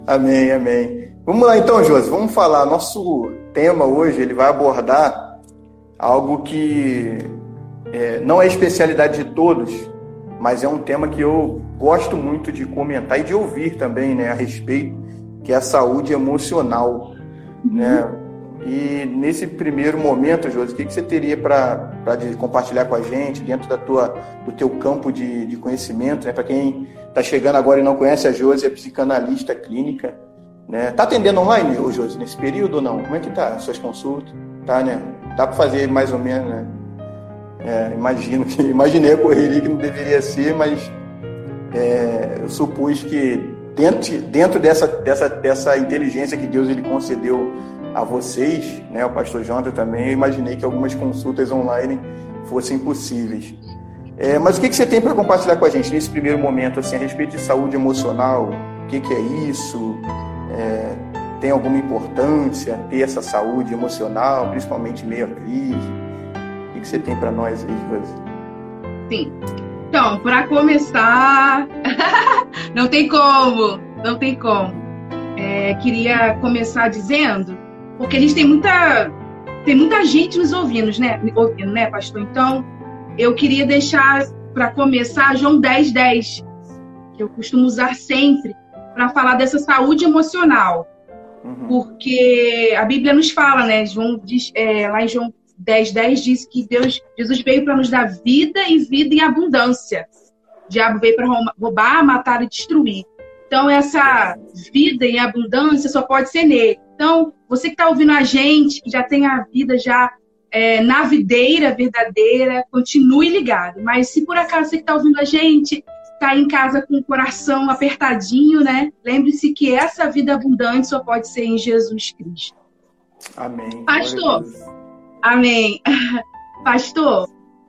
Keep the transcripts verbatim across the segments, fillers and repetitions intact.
Amém, amém. Vamos lá então, Josi, vamos falar. Nosso tema hoje, ele vai abordar algo que é, não é especialidade de todos, mas é um tema que eu gosto muito de comentar e de ouvir também, né, a respeito, que é a saúde emocional, uhum. né? E nesse primeiro momento, Josi, o que, que você teria para compartilhar com a gente dentro da tua, do teu campo de, de conhecimento, né? Para quem está chegando agora e não conhece a Josi, é psicanalista clínica, né? Tá atendendo online, ô Josi, nesse período ou não? Como é que tá as suas consultas? Tá, né? Dá para fazer mais ou menos, né? É, imagino que imaginei a correria que não deveria ser, mas é, eu supus que dentro, dentro dessa, dessa, dessa inteligência que Deus ele concedeu a vocês, né, o pastor Jonathan também, eu imaginei que algumas consultas online fossem possíveis. É, mas o que, que você tem para compartilhar com a gente nesse primeiro momento, assim, a respeito de saúde emocional? O que, que é isso? É, tem alguma importância ter essa saúde emocional, principalmente em meio à crise? O que, que você tem para nós aí, Josi? Sim. Então, para começar, não tem como, não tem como. É, queria começar dizendo, porque a gente tem muita, tem muita gente nos ouvindo, né, ouvindo, né, pastor? Então, eu queria deixar, para começar, João dez, dez, que eu costumo usar sempre, para falar dessa saúde emocional. Uhum. Porque a Bíblia nos fala, né, João diz, é, lá em João dez, dez, diz que Deus, Jesus veio para nos dar vida e vida em abundância. O diabo veio para roubar, matar e destruir. Então, essa vida em abundância só pode ser nele. Então, você que está ouvindo a gente, que já tem a vida já é, na videira verdadeira, continue ligado. Mas se por acaso você que está ouvindo a gente, está em casa com o coração apertadinho, né? Lembre-se que essa vida abundante só pode ser em Jesus Cristo. Amém. Pastor, amém. Pastor,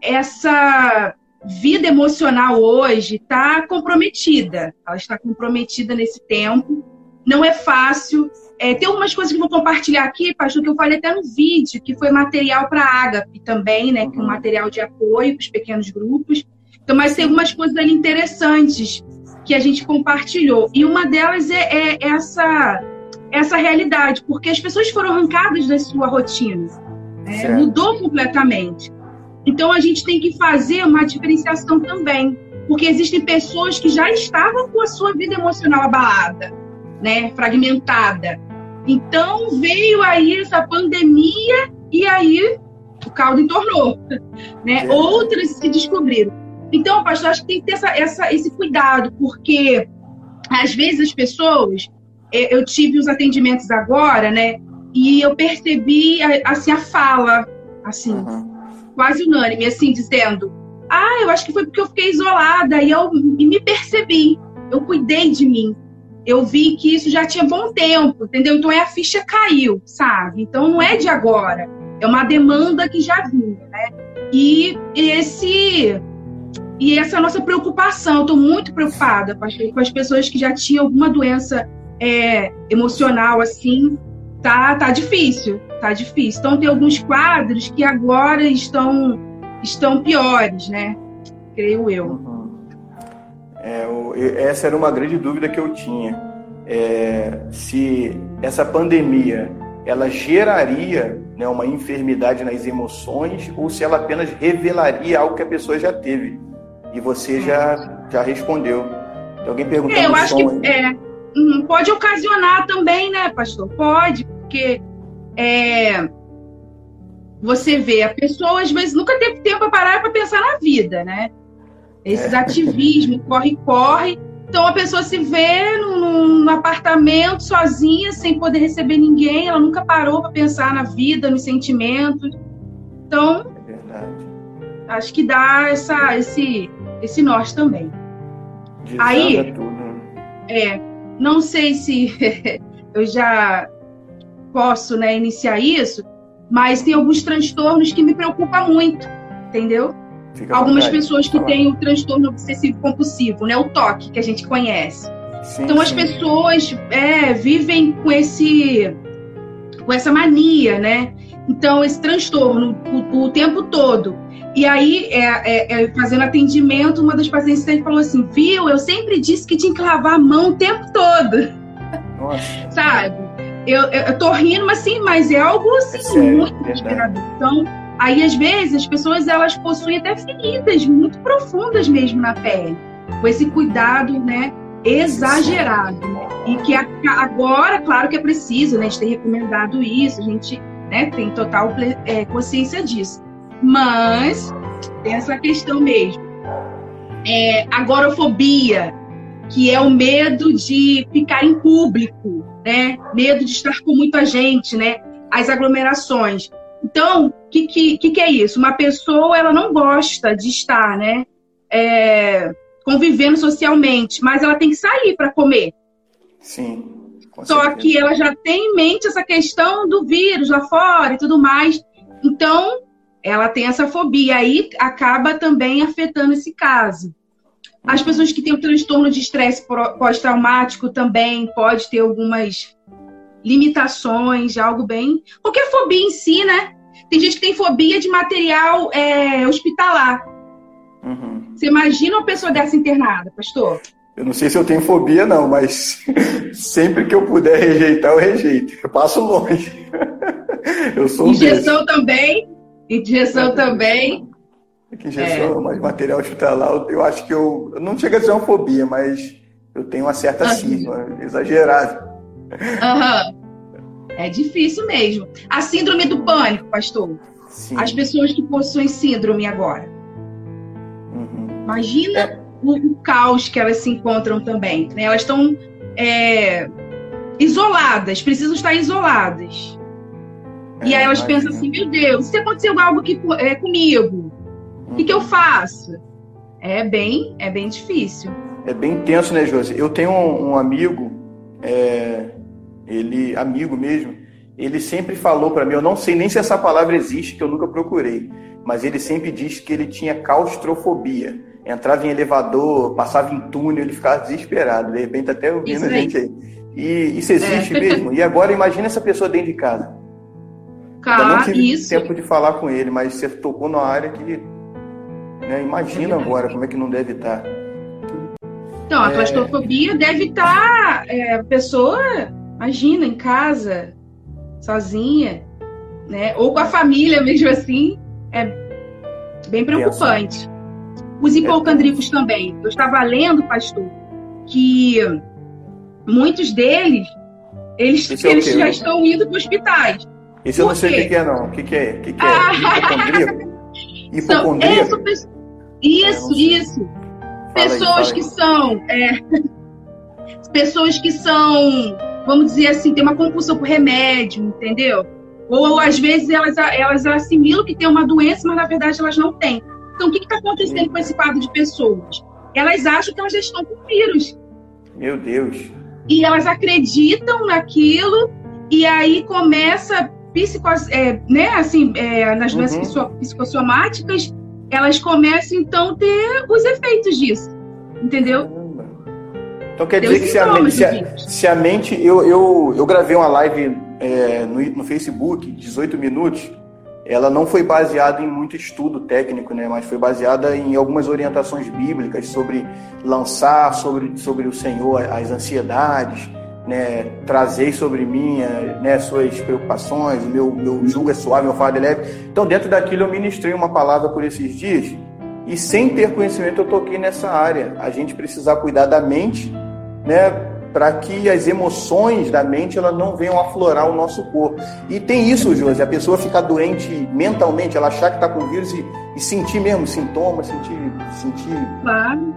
essa vida emocional hoje está comprometida. Ela está comprometida nesse tempo. Não é fácil. É, tem algumas coisas que eu vou compartilhar aqui, pastor, que eu falei até no vídeo, que foi material para a Ágape também, né? Uhum. Que é um material de apoio para os pequenos grupos. Então, mas tem algumas coisas ali interessantes que a gente compartilhou. E uma delas é, é essa, essa realidade, porque as pessoas foram arrancadas da sua rotina. É, mudou completamente. Então, a gente tem que fazer uma diferenciação também, porque existem pessoas que já estavam com a sua vida emocional abalada, né, fragmentada. Então, veio aí essa pandemia e aí o caldo entornou, né? É. Outras se descobriram. Então, pastor, acho que tem que ter essa, essa, esse cuidado, porque às vezes as pessoas... Eu tive os atendimentos agora, né? E eu percebi assim, a fala, assim... Uhum. Quase unânime, assim, dizendo, ah, eu acho que foi porque eu fiquei isolada e eu e me percebi, eu cuidei de mim, eu vi que isso já tinha bom tempo, entendeu? Então, a ficha caiu, sabe? Então, não é de agora, é uma demanda que já vinha, né? E, esse, e essa nossa preocupação, eu estou muito preocupada com as pessoas que já tinham alguma doença é, emocional, assim, tá, tá difícil. Tá difícil. Então, tem alguns quadros que agora estão, estão piores, né? Creio eu. Uhum. É, o, essa era uma grande dúvida que eu tinha. É, se essa pandemia, ela geraria, né, uma enfermidade nas emoções ou se ela apenas revelaria algo que a pessoa já teve. E você já, já respondeu. Tem alguém perguntando é, eu acho som, que é, pode ocasionar também, né, pastor? Pode, porque... É, você vê, a pessoa às vezes nunca teve tempo para parar para pensar na vida, né? Esses é. ativismos, corre, corre. Então a pessoa se vê num, num apartamento sozinha, sem poder receber ninguém, ela nunca parou para pensar na vida, nos sentimentos. Então, é verdade. Acho que dá essa, esse, esse norte também. Desanda Aí, tudo. É, não sei se eu já posso, né, iniciar isso, mas tem alguns transtornos que me preocupam muito, entendeu? Fica Algumas vontade. pessoas que têm o transtorno obsessivo compulsivo, né, o toque, que a gente conhece. Sim, então, sim. as pessoas é, vivem com, esse, com essa mania, né? Então, esse transtorno o, o tempo todo. E aí, é, é, é, fazendo atendimento, uma das pacientes falou assim, viu, eu sempre disse que tinha que lavar a mão o tempo todo. Nossa. Sabe? Eu, eu, eu tô rindo, assim, mas é algo assim, é sério, muito desesperador. Então, aí às vezes as pessoas elas possuem até feridas muito profundas mesmo na pele, com esse cuidado, né, exagerado. E que a, agora, claro que é preciso, né, a gente tem recomendado isso, a gente, né, tem total é, consciência disso. Mas tem essa questão mesmo. É, agorafobia, que é o medo de ficar em público, né? Medo de estar com muita gente, né? As aglomerações. Então, o que, que, que é isso? Uma pessoa, ela não gosta de estar, né? É, convivendo socialmente, mas ela tem que sair para comer. Sim. Só certeza. Que ela já tem em mente essa questão do vírus lá fora e tudo mais. Então, ela tem essa fobia. Aí acaba também afetando esse caso. As pessoas que têm o transtorno de estresse pós-traumático também pode ter algumas limitações, algo bem... Qualquer fobia em si, né? Tem gente que tem fobia de material é, hospitalar. Uhum. Você imagina uma pessoa dessa internada, pastor? Eu não sei se eu tenho fobia, não, mas sempre que eu puder rejeitar, eu rejeito. Eu passo longe. Eu sou um Injeção desse. também. Injeção é, também. Que injeção, é. mas material hospitalar, eu acho que eu, eu não chega a ser uma fobia, mas eu tenho uma certa cisma, uhum. exagerada. Uhum. É difícil mesmo. A síndrome do pânico, pastor. Sim. As pessoas que possuem síndrome agora. Uhum. Imagina é. o, o caos que elas se encontram também. Né? Elas estão é, isoladas, precisam estar isoladas. É, e aí elas imagina. pensam assim, meu Deus, se aconteceu algo que, é, comigo, o que, que eu faço? É bem, é bem difícil. É bem intenso, né, Josi? Eu tenho um, um amigo, é, ele, amigo mesmo, ele sempre falou para mim, eu não sei nem se essa palavra existe, que eu nunca procurei, mas ele sempre disse que ele tinha claustrofobia. Entrava em elevador, passava em túnel, ele ficava desesperado. De repente até ouvindo a gente aí. E isso existe é. mesmo. E agora imagina essa pessoa dentro de casa. Cara, eu não tive isso. tempo de falar com ele, mas você tocou numa área que... Né, imagina agora como é que não deve estar. Então, a é... claustrofobia deve estar... É, a pessoa, imagina, em casa, sozinha, né? Ou com a família mesmo assim. É bem preocupante. Pensa. Os hipocondríacos é. também. Eu estava lendo, pastor, que muitos deles, eles, é eles já estão indo para hospitais. Isso eu não sei o que é, não. O que, que é? O que, que é? Ah. Hipocondríaco? Hipocondríaco? Isso, isso. isso. Pessoas aí, que são... É, pessoas que são, vamos dizer assim, tem uma compulsão por remédio, entendeu? Ou, ou às vezes elas, elas assimilam que tem uma doença, mas na verdade elas não têm. Então, o que está acontecendo com esse quadro de pessoas? Elas acham que elas já estão com vírus. Meu Deus. E elas acreditam naquilo, e aí começa, psico, é, né, assim, é, nas doenças uhum. psicossomáticas, elas começam, então, a ter os efeitos disso. Entendeu? Caramba. Então, quer dizer que se a, mente, se, a, se a mente... Eu, eu, eu gravei uma live é, no, no Facebook, dezoito minutos, ela não foi baseada em muito estudo técnico, né, mas foi baseada em algumas orientações bíblicas sobre lançar sobre, sobre o Senhor as ansiedades, né, trazer sobre mim, né, suas preocupações, meu, meu jugo é suave, meu fardo é leve. Então, dentro daquilo, eu ministrei uma palavra por esses dias e, sem ter conhecimento, eu toquei nessa área. A gente precisar cuidar da mente, né, para que as emoções da mente elas não venham aflorar o nosso corpo. E tem isso, Josi, a pessoa ficar doente mentalmente, ela achar que está com vírus e, e sentir mesmo sintomas, sentir... sentir... Claro.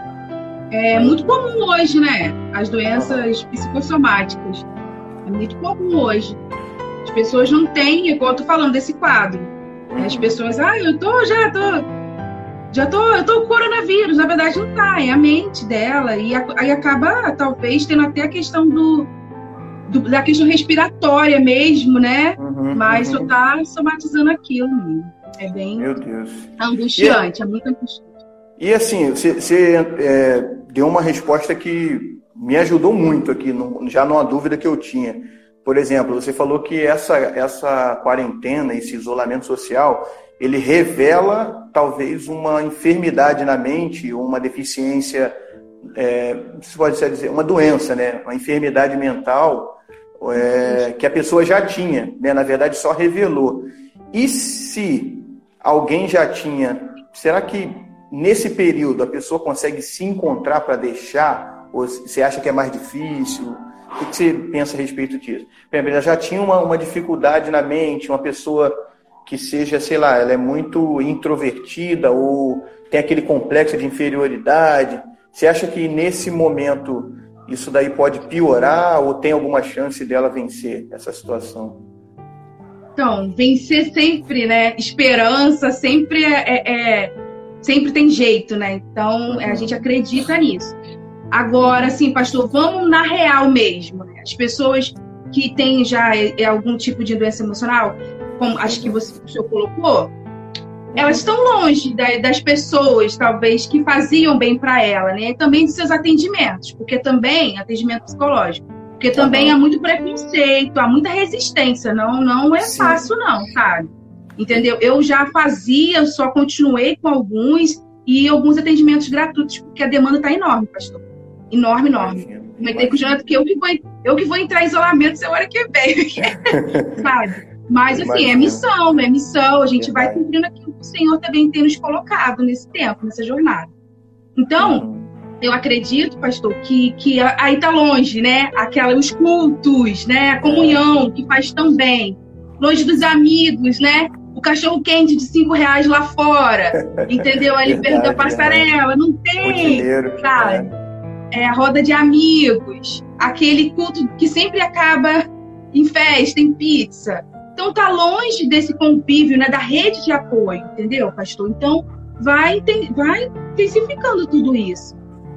É muito comum hoje, né? As doenças psicossomáticas. É muito comum hoje. As pessoas não têm, igual eu tô falando desse quadro. As pessoas, ah, eu tô, já tô... Já tô, eu tô com coronavírus, na verdade não tá, é a mente dela, e aí acaba, talvez, tendo até a questão do, do da questão respiratória mesmo, né? Uhum, Mas uhum. só tá somatizando aquilo mesmo. É bem Meu Deus. angustiante, e, é muito angustiante. E assim, você é, deu uma resposta que me ajudou muito aqui, no, já numa dúvida que eu tinha. Por exemplo, você falou que essa, essa quarentena, esse isolamento social, ele revela talvez uma enfermidade na mente, uma deficiência é, se pode dizer, uma doença, né? Uma enfermidade mental é, que a pessoa já tinha, né? Na verdade, só revelou. E se alguém já tinha, será que nesse período a pessoa consegue se encontrar para deixar? Ou você acha que é mais difícil? O que você pensa a respeito disso? Ela já tinha uma, uma dificuldade na mente, uma pessoa que seja, sei lá, ela é muito introvertida ou tem aquele complexo de inferioridade. Você acha que nesse momento isso daí pode piorar ou tem alguma chance dela vencer essa situação? Então, vencer sempre, né? Esperança sempre é, é, é sempre tem jeito, né? Então, uhum. a gente acredita nisso. Agora, assim, pastor, vamos na real mesmo, né? As pessoas que têm já é, algum tipo de doença emocional, como acho que você, o senhor colocou, elas estão longe da, das pessoas, talvez, que faziam bem para ela, né? E também de seus atendimentos, porque também, atendimento psicológico, porque também uhum. há muito preconceito, há muita resistência, não, não é Sim. fácil não, sabe? Entendeu? Eu já fazia, só continuei com alguns e alguns atendimentos gratuitos, porque a demanda está enorme, pastor. Enorme, enorme. Comentei com o Jonathan que eu que vou, eu que vou entrar em isolamento essa hora que vem, sabe? Mas, assim, é missão, é missão. A gente vai cumprindo aquilo que o Senhor também tem nos colocado nesse tempo, nessa jornada. Então, eu acredito, pastor, que, que aí está longe, né? Aquela, os cultos, né? A comunhão que faz tão bem. Longe dos amigos, né? O cachorro quente de cinco reais lá fora, entendeu? Ali perto da passarela, não tem, sabe? É a roda de amigos, aquele culto que sempre acaba em festa, em pizza. Então tá longe desse convívio, né? Da rede de apoio, entendeu, pastor? Então vai, vai intensificando tudo isso.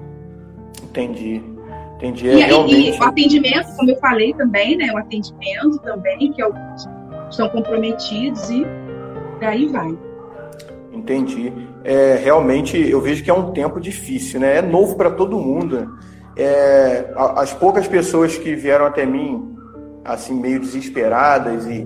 Entendi. Entendi. É, e, realmente... e o atendimento, como eu falei também, né? O atendimento também, que alguns estão comprometidos e daí vai. Entendi. É, realmente, eu vejo que é um tempo difícil, né? É novo para todo mundo. É, as poucas pessoas que vieram até mim, assim, meio desesperadas e,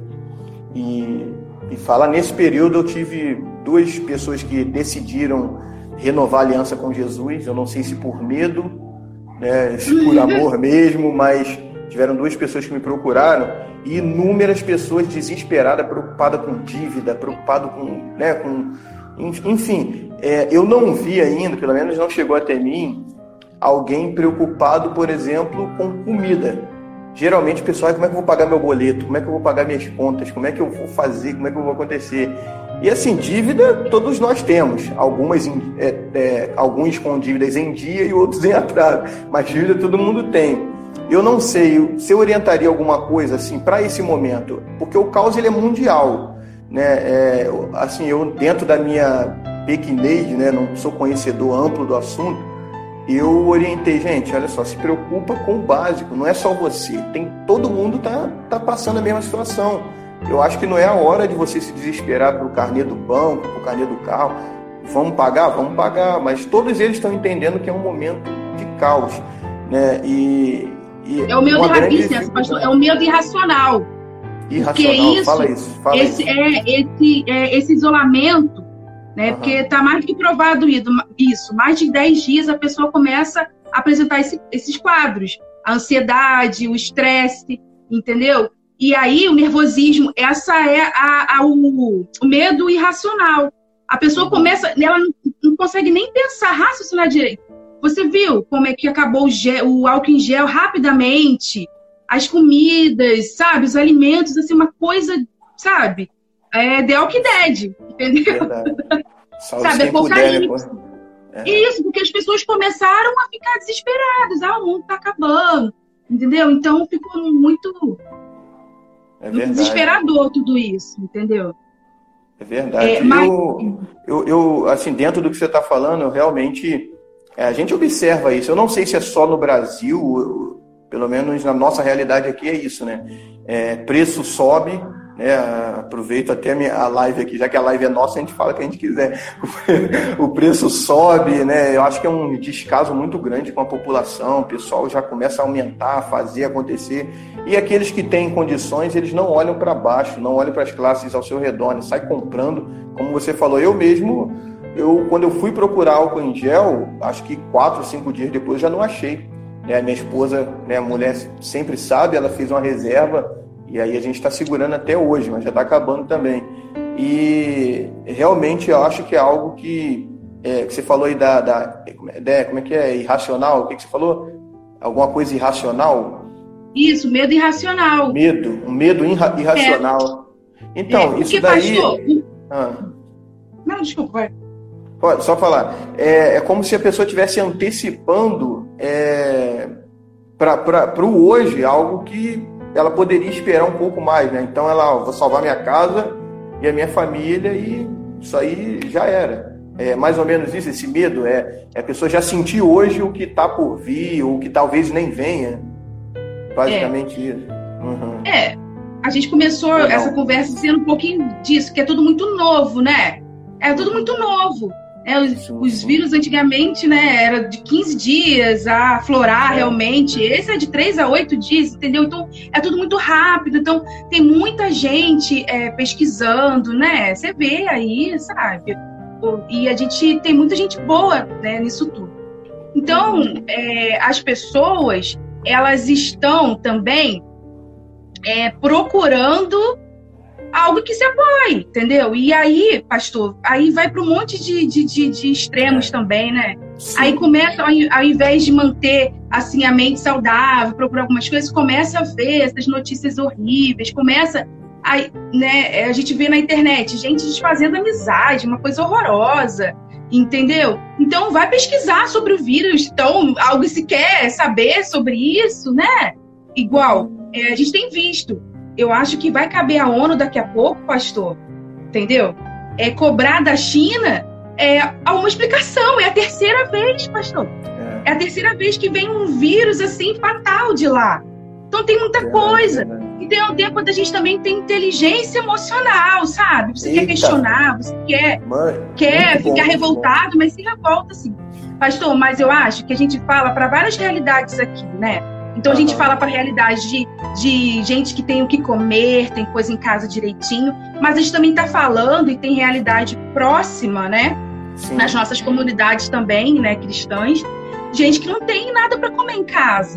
e, e falar, nesse período eu tive duas pessoas que decidiram renovar a aliança com Jesus. Eu não sei se por medo, né, se por amor mesmo, mas tiveram duas pessoas que me procuraram e inúmeras pessoas desesperadas, preocupadas com dívida, preocupadas com, né, com... Enfim, é, eu não vi ainda, pelo menos não chegou até mim, alguém preocupado, por exemplo, com comida. Geralmente o pessoal, como é que eu vou pagar meu boleto? Como é que eu vou pagar minhas contas? Como é que eu vou fazer? Como é que eu vou acontecer? E assim, dívida todos nós temos. Algumas, é, é, alguns com dívidas em dia e outros em atraso. Mas dívida todo mundo tem. Eu não sei se eu orientaria alguma coisa assim para esse momento, porque o caos ele é mundial, né? É, assim, eu dentro da minha pequenez, né, não sou conhecedor amplo do assunto, eu orientei, gente, olha só, se preocupa com o básico, não é só você, tem todo mundo tá tá passando a mesma situação. Eu acho que não é a hora de você se desesperar pelo carnê do banco, pelo carnê do carro. Vamos pagar, vamos pagar, mas todos eles estão entendendo que é um momento de caos, né? E É o medo irracional, pastor, é o medo irracional. Irracional, isso, fala isso. Fala esse, isso. É, esse, é, esse isolamento, né? Uhum. Porque está mais do que provado isso. Mais de dez dias a pessoa começa a apresentar esse, esses quadros. A ansiedade, o estresse, entendeu? E aí o nervosismo, essa é a, a, o, o medo irracional. A pessoa começa, ela não, não consegue nem pensar, raciocinar direito. Você viu como é que acabou o, gel, o álcool em gel rapidamente? As comidas, sabe? Os alimentos, assim, uma coisa, sabe? É The Walking Dead, entendeu? Sabe? É apocalipse. É. Isso, porque as pessoas começaram a ficar desesperadas. Ah, o mundo tá acabando, entendeu? Então ficou muito, é muito desesperador tudo isso, entendeu? É verdade. É, mas... eu, eu, eu, assim, dentro do que você está falando, eu realmente... É, a gente observa isso. Eu não sei se é só no Brasil, eu, pelo menos na nossa realidade aqui é isso, né? É, preço sobe, né? Aproveito até a, minha, a live aqui, já que a live é nossa, a gente fala o que a gente quiser. O preço sobe, né? Eu acho que é um descaso muito grande com a população, o pessoal já começa a aumentar, a fazer acontecer. E aqueles que têm condições, eles não olham para baixo, não olham para as classes ao seu redor, né? Sai comprando, como você falou, eu mesmo... eu, quando eu fui procurar álcool em gel, acho que quatro, cinco dias depois eu já não achei. Né? Minha esposa, né, a mulher sempre sabe, ela fez uma reserva e aí a gente está segurando até hoje, mas já está acabando também. E realmente eu acho que é algo que, é, que você falou aí da, da, da... Como é que é? Irracional? O que, que você falou? Alguma coisa irracional? Isso, medo irracional. Medo, um medo irra, irracional. É. Então, é, isso daí... Pastor... Ah. Não, desculpa, vai. Pode, só falar. É, é como se a pessoa estivesse antecipando é, para o hoje algo que ela poderia esperar um pouco mais, né? Então, ela, ó, vou salvar minha casa e a minha família e isso aí já era. É mais ou menos isso, esse medo. É, é a pessoa já sentir hoje o que está por vir ou que talvez nem venha. Basicamente é. Isso. Uhum. É, a gente começou essa conversa sendo um pouquinho disso, que é tudo muito novo, né? É tudo muito novo. É, os, os vírus antigamente, né, era de quinze dias a aflorar é. realmente. Esse é de três a oito dias, entendeu? Então, é tudo muito rápido. Então, tem muita gente é, pesquisando, né? Você vê aí, sabe? E a gente tem muita gente boa, né, nisso tudo. Então, é, as pessoas, elas estão também é, procurando algo que se apoie, entendeu? E aí, pastor, aí vai para um monte de, de, de, de extremos é. também, né? Sim. Aí começa, ao, ao invés de manter assim a mente saudável, procurar algumas coisas, começa a ver essas notícias horríveis, começa a, né, a gente vê na internet gente desfazendo amizade, uma coisa horrorosa, entendeu? Então vai pesquisar sobre o vírus, então algo se quer saber sobre isso, né? Igual, é, a gente tem visto. Eu acho que vai caber à ONU daqui a pouco, pastor, entendeu? É cobrar da China é, uma explicação. É a terceira vez, pastor. É. é a terceira vez que vem um vírus assim fatal de lá. Então tem muita é, coisa. É, é. E tem o tempo da gente também ter inteligência emocional, sabe? Você Eita. quer questionar, você quer, Mãe, quer ficar bom, revoltado, bom. mas se revolta assim. Pastor, mas eu acho que a gente fala para várias realidades aqui, né? Então a gente fala para a realidade de, de gente que tem o que comer, tem coisa em casa direitinho, mas a gente também está falando e tem realidade próxima, né? Sim. Nas nossas comunidades também, né, cristãs, gente que não tem nada para comer em casa,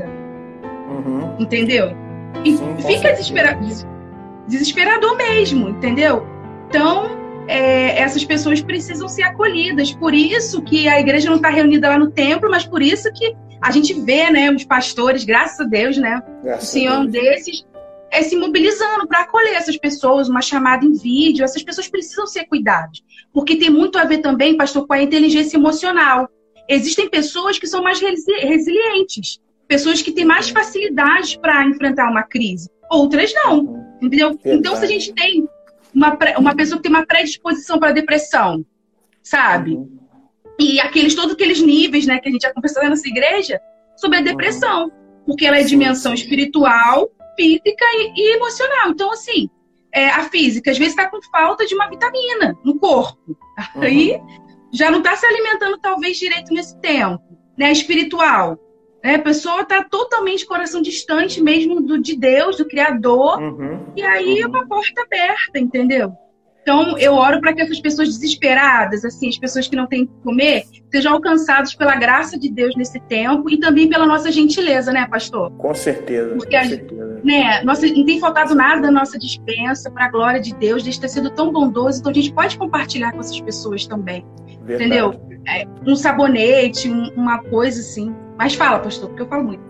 uhum. entendeu? E Sim, fica desespera... desesperador mesmo, entendeu? Então é, essas pessoas precisam ser acolhidas, por isso que a igreja não está reunida lá no templo, mas por isso que a gente vê, né, os pastores, graças a Deus, né, graças o senhor um desses é se mobilizando para acolher essas pessoas, uma chamada em vídeo. Essas pessoas precisam ser cuidadas, porque tem muito a ver também, pastor, com a inteligência emocional. Existem pessoas que são mais resili- resilientes, pessoas que têm mais facilidade para enfrentar uma crise, outras não, entendeu? Verdade. Então, se a gente tem uma, uma pessoa que tem uma predisposição para depressão, sabe? Uhum. E aqueles, todos aqueles níveis, né, que a gente já conversou nessa igreja, sobre a depressão. Uhum. Porque ela é sim, dimensão sim. espiritual, física e, e emocional. Então, assim, é, a física, às vezes, está com falta de uma vitamina no corpo. Uhum. Aí, já não está se alimentando, talvez, direito nesse tempo. Né? Espiritual. Né? A pessoa está totalmente coração distante mesmo do, de Deus, do Criador. Uhum. E aí, uhum. é uma porta aberta, entendeu? Então, eu oro para que essas pessoas desesperadas, assim, as pessoas que não têm o que comer, sejam alcançadas pela graça de Deus nesse tempo e também pela nossa gentileza, né, pastor? Com certeza. Porque com a, certeza. Né, nossa, não tem faltado nada da nossa despensa para a glória de Deus, Deus ter sido tão bondoso, então a gente pode compartilhar com essas pessoas também. Verdade. Entendeu? É, um sabonete, um, uma coisa assim. Mas fala, pastor, porque eu falo muito.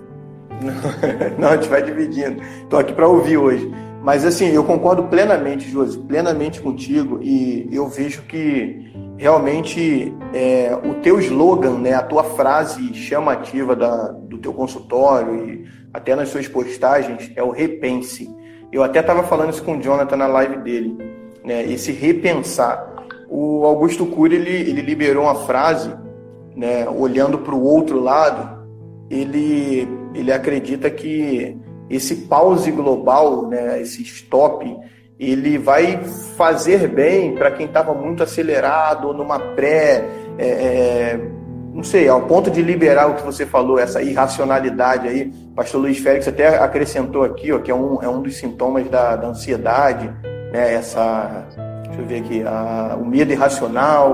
Não, a gente vai dividindo. Estou aqui para ouvir hoje. Mas, assim, eu concordo plenamente, Josi, plenamente contigo, e eu vejo que realmente é, o teu slogan, né, a tua frase chamativa da, do teu consultório e até nas suas postagens é o repense. Eu até estava falando isso com o Jonathan na live dele, né, esse repensar. O Augusto Cury, ele, ele liberou uma frase, né, olhando para o outro lado, ele, ele acredita que esse pause global, né, esse stop, ele vai fazer bem para quem estava muito acelerado, numa pré, é, é, não sei, ao ponto de liberar o que você falou, essa irracionalidade aí. O pastor Luiz Félix até acrescentou aqui, ó, que é um, é um dos sintomas da, da ansiedade, né, essa, deixa eu ver aqui, a, o medo irracional.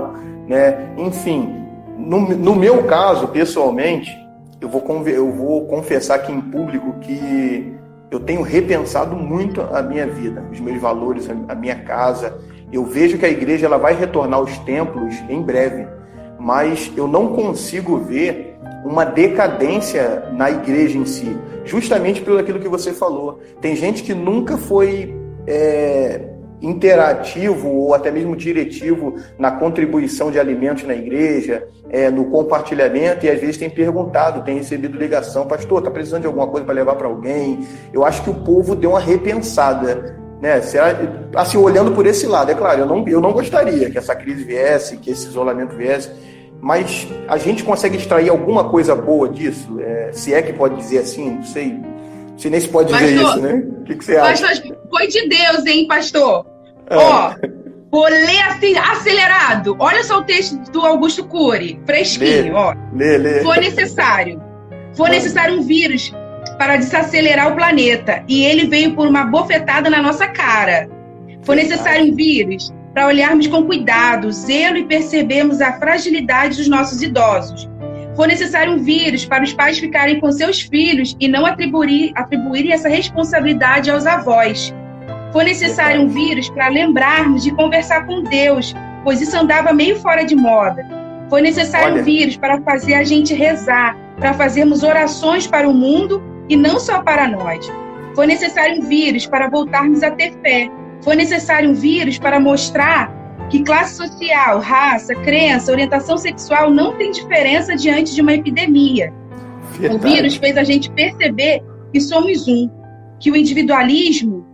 né? Enfim, no, no meu caso, pessoalmente, eu vou, eu vou confessar aqui em público que eu tenho repensado muito a minha vida, os meus valores, a minha casa. Eu vejo que a igreja ela vai retornar aos templos em breve, mas eu não consigo ver uma decadência na igreja em si, justamente pelo aquilo que você falou. Tem gente que nunca foi é, interativo ou até mesmo diretivo na contribuição de alimentos na igreja, é, no compartilhamento, e às vezes tem perguntado, tem recebido ligação: pastor, está precisando de alguma coisa para levar para alguém? Eu acho que o povo deu uma repensada, né? Assim, olhando por esse lado, é claro, eu não, eu não gostaria que essa crise viesse, que esse isolamento viesse, mas a gente consegue extrair alguma coisa boa disso? É, se é que pode dizer assim, não sei, não sei nem se pode dizer pastor, isso, né? O que, que você acha? Pastor, foi de Deus, hein, pastor? É. Ó, vou ler assim, acelerado. Olha só o texto do Augusto Cury, fresquinho, lê, ó. Lê, lê. Foi necessário. Foi necessário um vírus para desacelerar o planeta, e ele veio por uma bofetada na nossa cara. Foi necessário um vírus para olharmos com cuidado, zelo e percebermos a fragilidade dos nossos idosos. Foi necessário um vírus para os pais ficarem com seus filhos e não atribuir, atribuírem essa responsabilidade aos avós. Foi necessário um vírus para lembrarmos de conversar com Deus, pois isso andava meio fora de moda. Foi necessário Olha. um vírus para fazer a gente rezar, para fazermos orações para o mundo e não só para nós. Foi necessário um vírus para voltarmos a ter fé. Foi necessário um vírus para mostrar que classe social, raça, crença, orientação sexual não tem diferença diante de uma epidemia. Verdade. O vírus fez a gente perceber que somos um, que o individualismo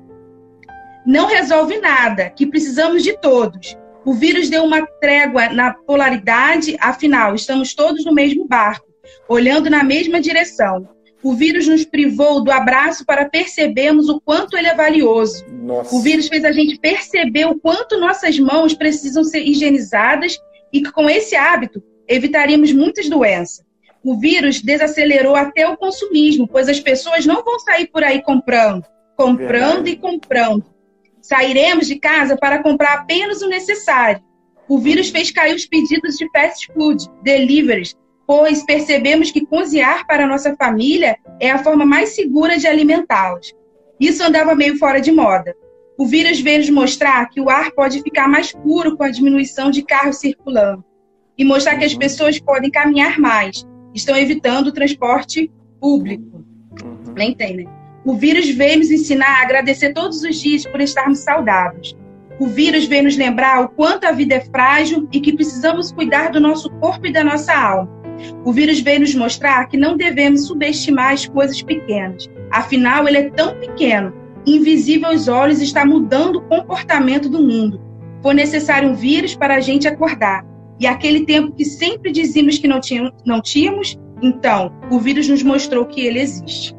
não resolve nada, que precisamos de todos. O vírus deu uma trégua na polaridade, afinal, estamos todos no mesmo barco, olhando na mesma direção. O vírus nos privou do abraço para percebermos o quanto ele é valioso. Nossa. O vírus fez a gente perceber o quanto nossas mãos precisam ser higienizadas e que com esse hábito evitaríamos muitas doenças. O vírus desacelerou até o consumismo, pois as pessoas não vão sair por aí comprando, comprando Verdade. e comprando. Sairemos de casa para comprar apenas o necessário. O vírus fez cair os pedidos de fast food, deliveries, pois percebemos que cozinhar para a nossa família é a forma mais segura de alimentá-los. Isso andava meio fora de moda. O vírus veio nos mostrar que o ar pode ficar mais puro com a diminuição de carros circulando e mostrar que as pessoas podem caminhar mais, estão evitando o transporte público. Nem tem, né? O vírus veio nos ensinar a agradecer todos os dias por estarmos saudáveis. O vírus veio nos lembrar o quanto a vida é frágil e que precisamos cuidar do nosso corpo e da nossa alma. O vírus veio nos mostrar que não devemos subestimar as coisas pequenas. Afinal, ele é tão pequeno, invisível aos olhos, e está mudando o comportamento do mundo. Foi necessário um vírus para a gente acordar. E aquele tempo que sempre dizíamos que não tínhamos, não tínhamos, então, o vírus nos mostrou que ele existe.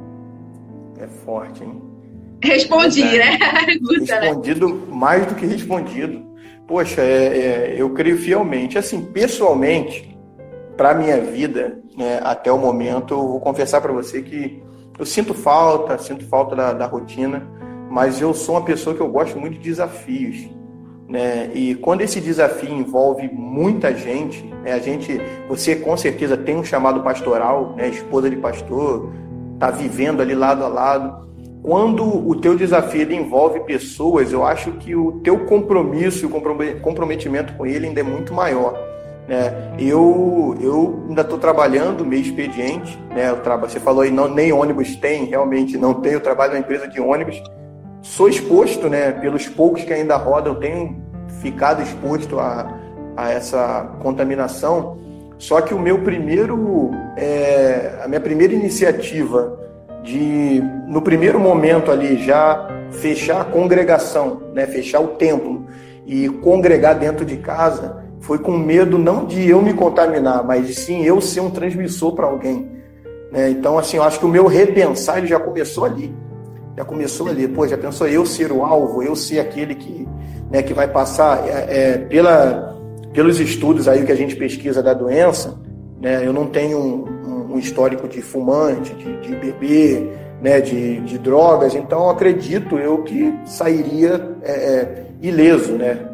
É forte, hein? Respondi, é né? Respondido mais do que respondido. Poxa, é, é, eu creio fielmente. Assim, pessoalmente, para a minha vida, né, até o momento, eu vou confessar para você que eu sinto falta, sinto falta da, da rotina, mas eu sou uma pessoa que eu gosto muito de desafios, né? E quando esse desafio envolve muita gente, né, a gente, você com certeza tem um chamado pastoral, né, esposa de pastor, está vivendo ali lado a lado. Quando o teu desafio ele envolve pessoas, eu acho que o teu compromisso e o comprometimento com ele ainda é muito maior. Né? Eu, eu ainda estou trabalhando meio expediente, né? Eu traba, você falou aí, não, nem ônibus tem, realmente não tem, eu trabalho numa empresa de ônibus, sou exposto, né, pelos poucos que ainda rodam, eu tenho ficado exposto a, a essa contaminação, só que o meu primeiro, é, a minha primeira iniciativa de, no primeiro momento ali, já fechar a congregação, né, fechar o templo e congregar dentro de casa, foi com medo não de eu me contaminar, mas sim eu ser um transmissor para alguém. Né? Então, assim, eu acho que o meu repensar ele já começou ali. Já começou ali. Pô, já pensou eu ser o alvo, eu ser aquele que, né, que vai passar é, é, pela, pelos estudos aí que a gente pesquisa da doença, né, eu não tenho um, um histórico de fumante, de, de beber, né, de, de drogas, então acredito eu que sairia é, é, ileso, né,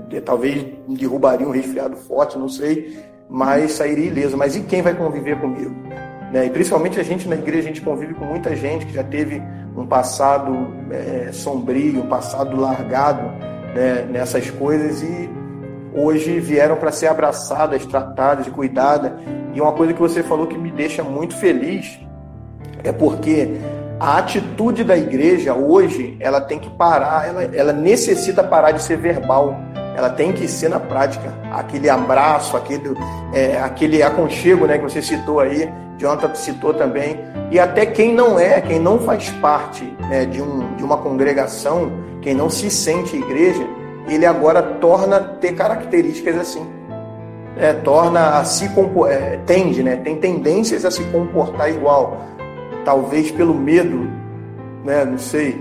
talvez derrubaria um resfriado forte, não sei, mas sairia ileso. Mas e quem vai conviver comigo? Né? E principalmente a gente na igreja, a gente convive com muita gente que já teve um passado é, sombrio, um passado largado, né, nessas coisas, e hoje vieram para ser abraçadas, tratadas e cuidadas. E uma coisa que você falou que me deixa muito feliz é porque a atitude da igreja hoje, ela tem que parar, ela, ela necessita parar de ser verbal, ela tem que ser na prática. Aquele abraço, aquele, é, aquele aconchego, né, que você citou aí, Jonathan citou também, e até quem não é, quem não faz parte, né, de, um, de uma congregação, quem não se sente igreja, ele agora torna ter características assim. É, torna a se compor, é, tende, né, tem tendências a se comportar igual. Talvez pelo medo, né, não sei,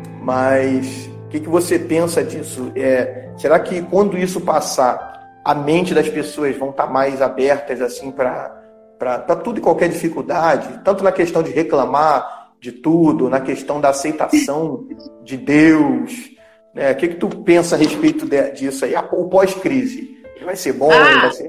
mas o que, que você pensa disso? É, será que quando isso passar, a mente das pessoas vão estar mais abertas assim para para tudo e qualquer dificuldade, tanto na questão de reclamar de tudo, na questão da aceitação de Deus, né? O que, que tu pensa a respeito de, disso aí? O pós-crise, ele vai ser bom? Ah, ele vai ser...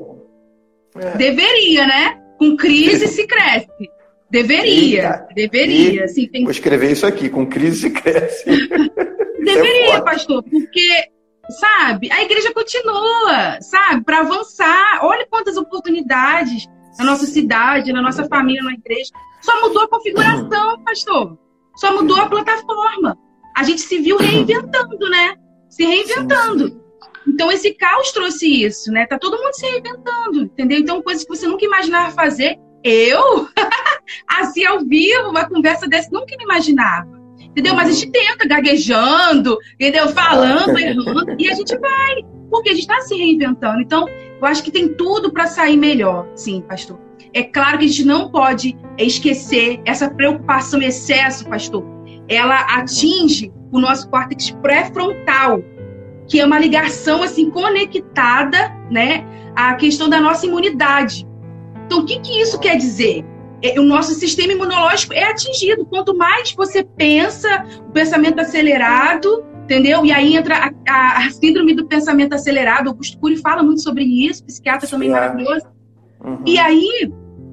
É. Deveria, né? Com crise se cresce. Deveria, Eita. deveria. E... Assim, tem... Vou escrever isso aqui, com crise se cresce. Deveria, é pastor, porque, sabe, a igreja continua, sabe, para avançar. Olha quantas oportunidades na nossa cidade, na nossa família, na igreja. Só mudou a configuração, pastor. Só mudou a plataforma. A gente se viu reinventando, né? Se reinventando. Sim, sim. Então, esse caos trouxe isso, né? Tá todo mundo se reinventando, entendeu? Então, coisas que você nunca imaginava fazer. Eu? Assim, ao vivo, uma conversa dessa, nunca me imaginava. Entendeu? Uhum. Mas a gente tenta, gaguejando, entendeu? Falando, errando, e a gente vai. Porque a gente está se reinventando. Então, eu acho que tem tudo para sair melhor, sim, pastor. É claro que a gente não pode esquecer essa preocupação em excesso, pastor. Ela atinge o nosso córtex pré-frontal, que é uma ligação assim conectada, né, à questão da nossa imunidade. Então, o que, que isso quer dizer? É, o nosso sistema imunológico é atingido. Quanto mais você pensa, o pensamento acelerado, entendeu? E aí entra a, a, a síndrome do pensamento acelerado. Augusto Cury fala muito sobre isso, psiquiatra também é. maravilhoso. Uhum. E aí,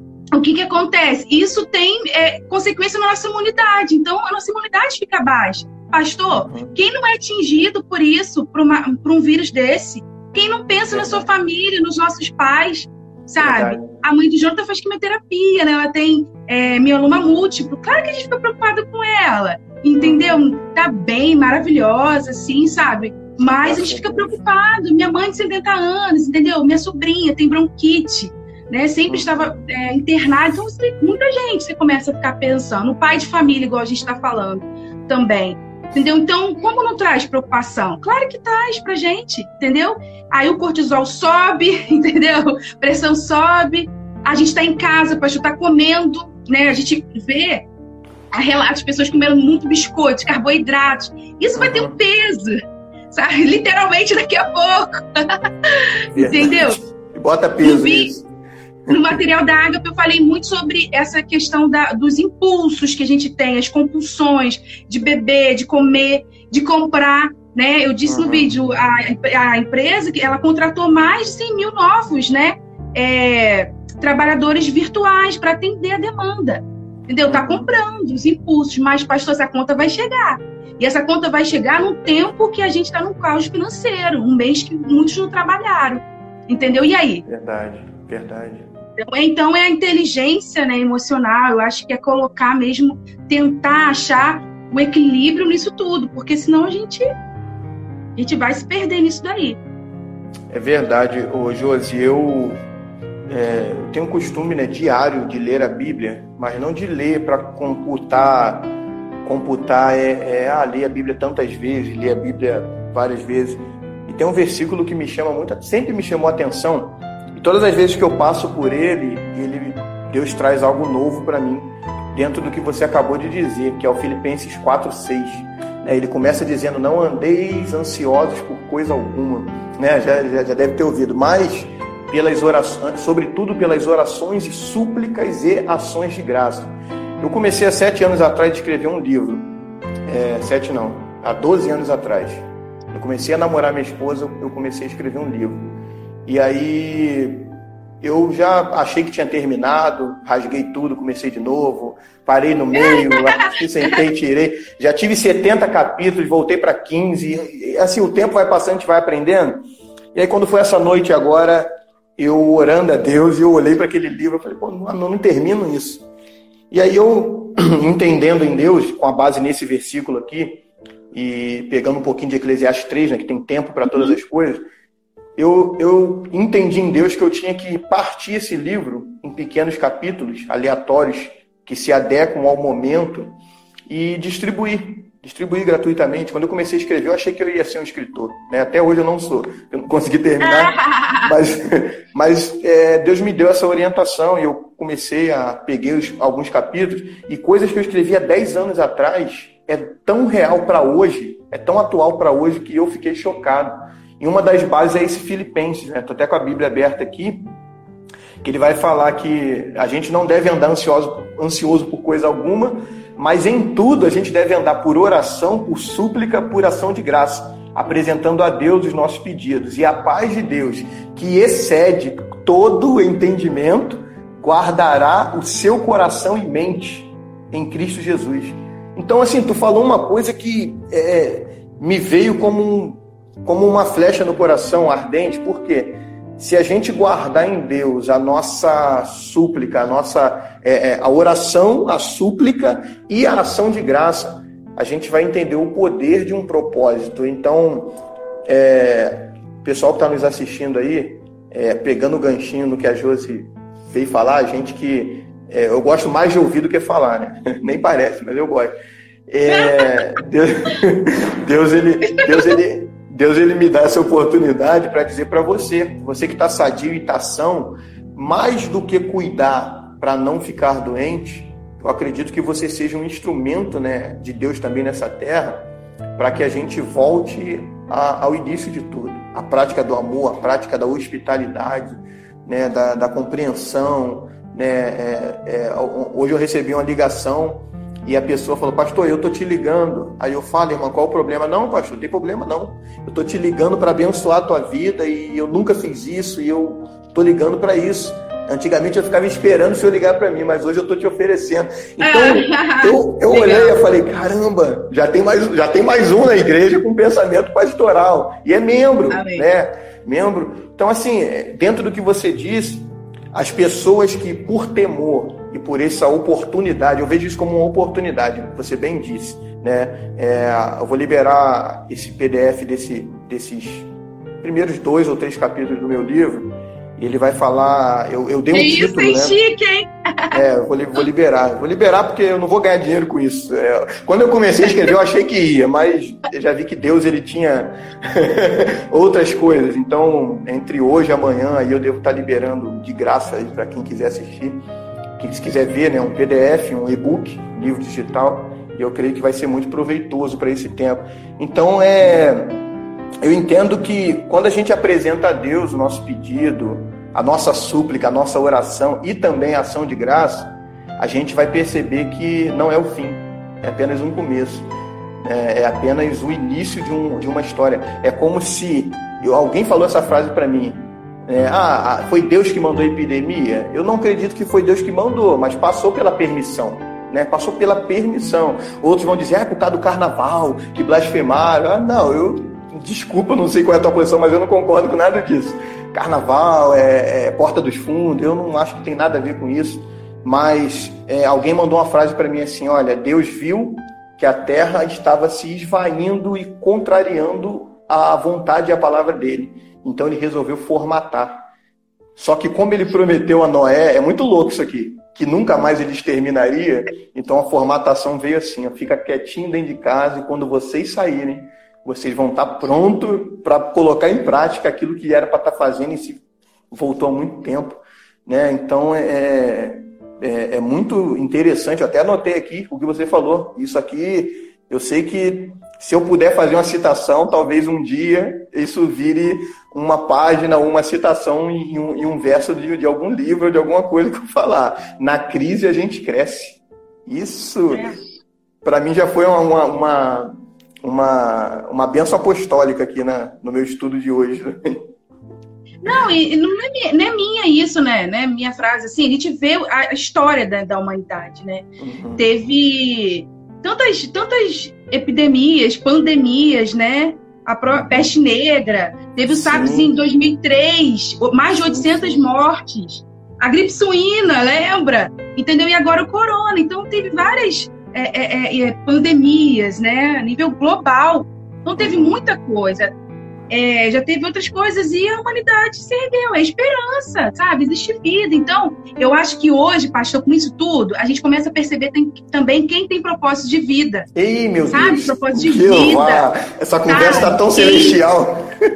o que, que acontece? Isso tem é, consequência na nossa imunidade. Então, a nossa imunidade fica baixa. Pastor, uhum. quem não é atingido por isso, por, uma, por um vírus desse? Quem não pensa é. na sua família, nos nossos pais, sabe? É. A mãe de Jonathan faz quimioterapia, né? Ela tem é, mieloma múltiplo. Claro que a gente fica preocupado com ela, entendeu? Tá bem, maravilhosa, assim, sabe? Mas a gente fica preocupado. Minha mãe de setenta anos, entendeu? Minha sobrinha tem bronquite, né? Sempre estava é, internada. Então, você, muita gente você começa a ficar pensando. O pai de família, igual a gente está falando também. Entendeu? Então, como não traz preocupação? Claro que traz pra gente, entendeu? Aí o cortisol sobe, entendeu? Pressão sobe. A gente tá em casa, pastor, tá comendo, né? A gente vê a relatos de pessoas comendo muito biscoitos, carboidratos. Isso vai ter um peso, sabe? Literalmente daqui a pouco. Entendeu? E bota peso nisso. No material da Ágape eu falei muito sobre essa questão da, dos impulsos que a gente tem, as compulsões de beber, de comer, de comprar, né? Eu disse uhum. no vídeo, a, a empresa, ela contratou mais de cem mil novos, né? É, trabalhadores virtuais para atender a demanda, entendeu? Tá comprando os impulsos, mas, pastor, essa conta vai chegar. E essa conta vai chegar num tempo que a gente está num caos financeiro, um mês que muitos não trabalharam, entendeu? E aí? Verdade, verdade. Então, é a inteligência, né, emocional, eu acho que é colocar mesmo, tentar achar o equilíbrio nisso tudo, porque senão a gente, a gente vai se perder nisso daí. É verdade, ô Josi, eu, é, eu tenho um costume, né, diário de ler a Bíblia, mas não de ler para computar, computar é, é ah, ler a Bíblia tantas vezes, ler a Bíblia várias vezes. E tem um versículo que me chama muito, sempre me chamou a atenção. Todas as vezes que eu passo por ele, ele Deus traz algo novo para mim, dentro do que você acabou de dizer, que é o Filipenses quatro, seis. Ele começa dizendo, não andeis ansiosos por coisa alguma. Né? Já, já, já deve ter ouvido, mas pelas orações, sobretudo pelas orações e súplicas e ações de graça. Eu comecei há sete anos atrás a escrever um livro. É, sete não, há doze anos atrás. eu comecei a namorar minha esposa, eu comecei a escrever um livro. E aí eu já achei que tinha terminado, rasguei tudo, comecei de novo, parei no meio, sentei, tirei. Já tive setenta capítulos, voltei para quinze. E, assim, o tempo vai passando, a gente vai aprendendo. E aí quando foi essa noite agora, eu orando a Deus, e eu olhei para aquele livro, eu falei, pô, não, não termino isso. E aí eu, entendendo em Deus, com a base nesse versículo aqui, e pegando um pouquinho de Eclesiastes três, né, que tem tempo para todas as coisas, eu, eu entendi em Deus que eu tinha que partir esse livro em pequenos capítulos aleatórios que se adequam ao momento e distribuir, distribuir gratuitamente. Quando eu comecei a escrever, eu achei que eu ia ser um escritor, né? Até hoje eu não sou, eu não consegui terminar, mas, mas é, Deus me deu essa orientação e eu comecei a, peguei os, alguns capítulos e coisas que eu escrevi há dez anos atrás é tão real para hoje, é tão atual para hoje que eu fiquei chocado. E uma das bases é esse Filipenses, né? Estou até com a Bíblia aberta aqui, que ele vai falar que a gente não deve andar ansioso, ansioso por coisa alguma, mas em tudo a gente deve andar por oração, por súplica, por ação de graça, apresentando a Deus os nossos pedidos. E a paz de Deus, que excede todo o entendimento, guardará o seu coração e mente em Cristo Jesus. Então, assim, tu falou uma coisa que é, me veio como um como uma flecha no coração ardente, porque se a gente guardar em Deus a nossa súplica, a nossa é, a oração, a súplica e a ação de graça, a gente vai entender o poder de um propósito. Então, é, pessoal que está nos assistindo aí, é, pegando o ganchinho no que a Josi veio falar, a gente que é, eu gosto mais de ouvir do que falar, né? Nem parece, mas eu gosto. É, Deus, Deus, ele, Deus, ele Deus ele me dá essa oportunidade para dizer para você, você que está sadio e está são, mais do que cuidar para não ficar doente, eu acredito que você seja um instrumento, né, de Deus também nessa terra, para que a gente volte a, ao início de tudo. A prática do amor, a prática da hospitalidade, né, da, da compreensão. Né, é, é, hoje eu recebi uma ligação e a pessoa falou, pastor, eu estou te ligando. Aí eu falo, irmão, qual o problema? Não, pastor, não tem problema não. Eu estou te ligando para abençoar a tua vida e eu nunca fiz isso e eu estou ligando para isso. Antigamente eu ficava esperando o senhor ligar para mim, mas hoje eu estou te oferecendo. Então eu, eu olhei e falei, caramba, já tem, mais, já tem mais um na igreja com pensamento pastoral. E é membro, Amém. né? Membro. Então, assim, dentro do que você disse, as pessoas que por temor e por essa oportunidade, eu vejo isso como uma oportunidade, você bem disse, né? É, eu vou liberar esse P D F desse, desses primeiros dois ou três capítulos do meu livro, e ele vai falar, eu, eu dei um é título, isso, né? É chique, hein? É, eu vou, vou liberar, vou liberar porque eu não vou ganhar dinheiro com isso. É, quando eu comecei a escrever, eu achei que ia, mas eu já vi que Deus ele tinha outras coisas. Então, entre hoje e amanhã, aí eu devo estar liberando de graça para quem quiser assistir, quem se quiser ver, né, um P D F, um e-book, livro digital, e eu creio que vai ser muito proveitoso para esse tempo. Então, é, eu entendo que quando a gente apresenta a Deus o nosso pedido, a nossa súplica, a nossa oração e também a ação de graça, a gente vai perceber que não é o fim, é apenas um começo, é apenas o início de, um, de uma história. É como se eu, alguém falou essa frase para mim, é, ah, foi Deus que mandou a epidemia? Eu não acredito que foi Deus que mandou, mas passou pela permissão, né? Passou pela permissão. Outros vão dizer, ah, por causa do carnaval, que blasfemaram. Ah, não, eu, desculpa, não sei qual é a tua posição, mas eu não concordo com nada disso. Carnaval, é, é porta dos fundos, eu não acho que tem nada a ver com isso, mas é, alguém mandou uma frase para mim assim, olha, Deus viu que a terra estava se esvaindo e contrariando a vontade e a palavra dele, então ele resolveu formatar. Só que como ele prometeu a Noé, é muito louco isso aqui, que nunca mais ele exterminaria, então a formatação veio assim, ó, fica quietinho dentro de casa e quando vocês saírem, vocês vão estar prontos para colocar em prática aquilo que era para estar fazendo e se voltou há muito tempo, né? Então, é, é, é muito interessante. Eu até anotei aqui o que você falou. Isso aqui, eu sei que se eu puder fazer uma citação, talvez um dia isso vire uma página, uma citação em um, em um verso de, de algum livro, de alguma coisa que eu falar. Na crise a gente cresce. Isso, para mim, já foi uma... uma, uma uma, uma bênção apostólica aqui na, no meu estudo de hoje. Não, e não é, não é minha isso, né? Não é minha frase. Assim, a gente vê a história da, da humanidade, né? Uhum. Teve tantas, tantas epidemias, pandemias, né? A pro, peste negra, teve o SARS em dois mil e três, mais de oitocentas mortes. A gripe suína, lembra? Entendeu? E agora o corona. Então, teve várias é, é, é, pandemias, né? A nível global. Então, teve muita coisa. É, já teve outras coisas e a humanidade se ergueu. É esperança, sabe? Existe vida. Então, eu acho que hoje, pastor, com isso tudo, a gente começa a perceber tem, também quem tem propósito de vida. Ei, meu sabe? Deus. Propósito de Deus, vida. ah, essa conversa está tão quem, celestial.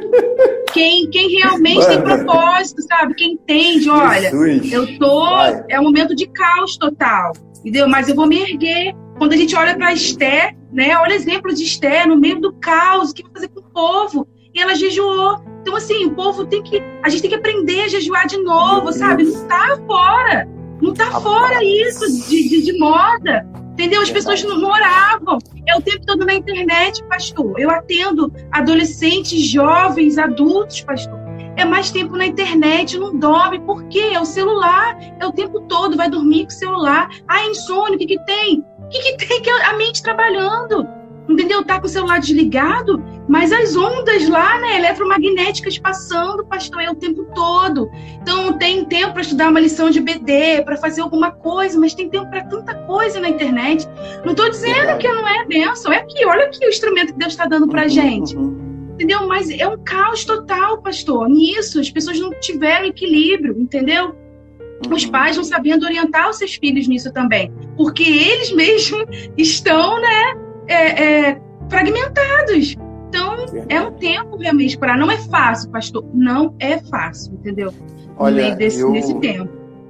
Quem, quem realmente Mano. tem propósito, sabe? Quem entende, olha, Jesus. eu tô... Vai. É um momento de caos total, entendeu? Mas eu vou me erguer. Quando a gente olha para Esther, né? Olha o exemplo de Esther no meio do caos. O que vai fazer com o povo? E ela jejuou. Então, assim, o povo tem que... A gente tem que aprender a jejuar de novo, sabe? Não tá fora. Não tá fora isso de, de, de moda. Entendeu? As pessoas não, não oravam. É o tempo todo na internet, pastor. Eu atendo adolescentes, jovens, adultos, pastor. É mais tempo na internet, não dorme. Por quê? É o celular. É o tempo todo. Vai dormir com o celular. Ah, insônia, o que que tem? O que que tem? Que é a mente trabalhando. Entendeu? Tá com o celular desligado, mas as ondas lá, né, eletromagnéticas passando, pastor, é o tempo todo. Então, tem tempo para estudar uma lição de B D, para fazer alguma coisa, mas tem tempo para tanta coisa na internet. Não estou dizendo que não é bênção, é aqui, olha aqui o instrumento que Deus está dando para a gente. Entendeu? Mas é um caos total, pastor. Nisso, as pessoas não tiveram equilíbrio, entendeu? Os pais não sabendo orientar os seus filhos nisso também, porque eles mesmos estão, né, É, é, fragmentados. Então, é um tempo realmente para. Não é fácil, pastor. Não é fácil, entendeu? Olha, desse, eu, nesse tempo.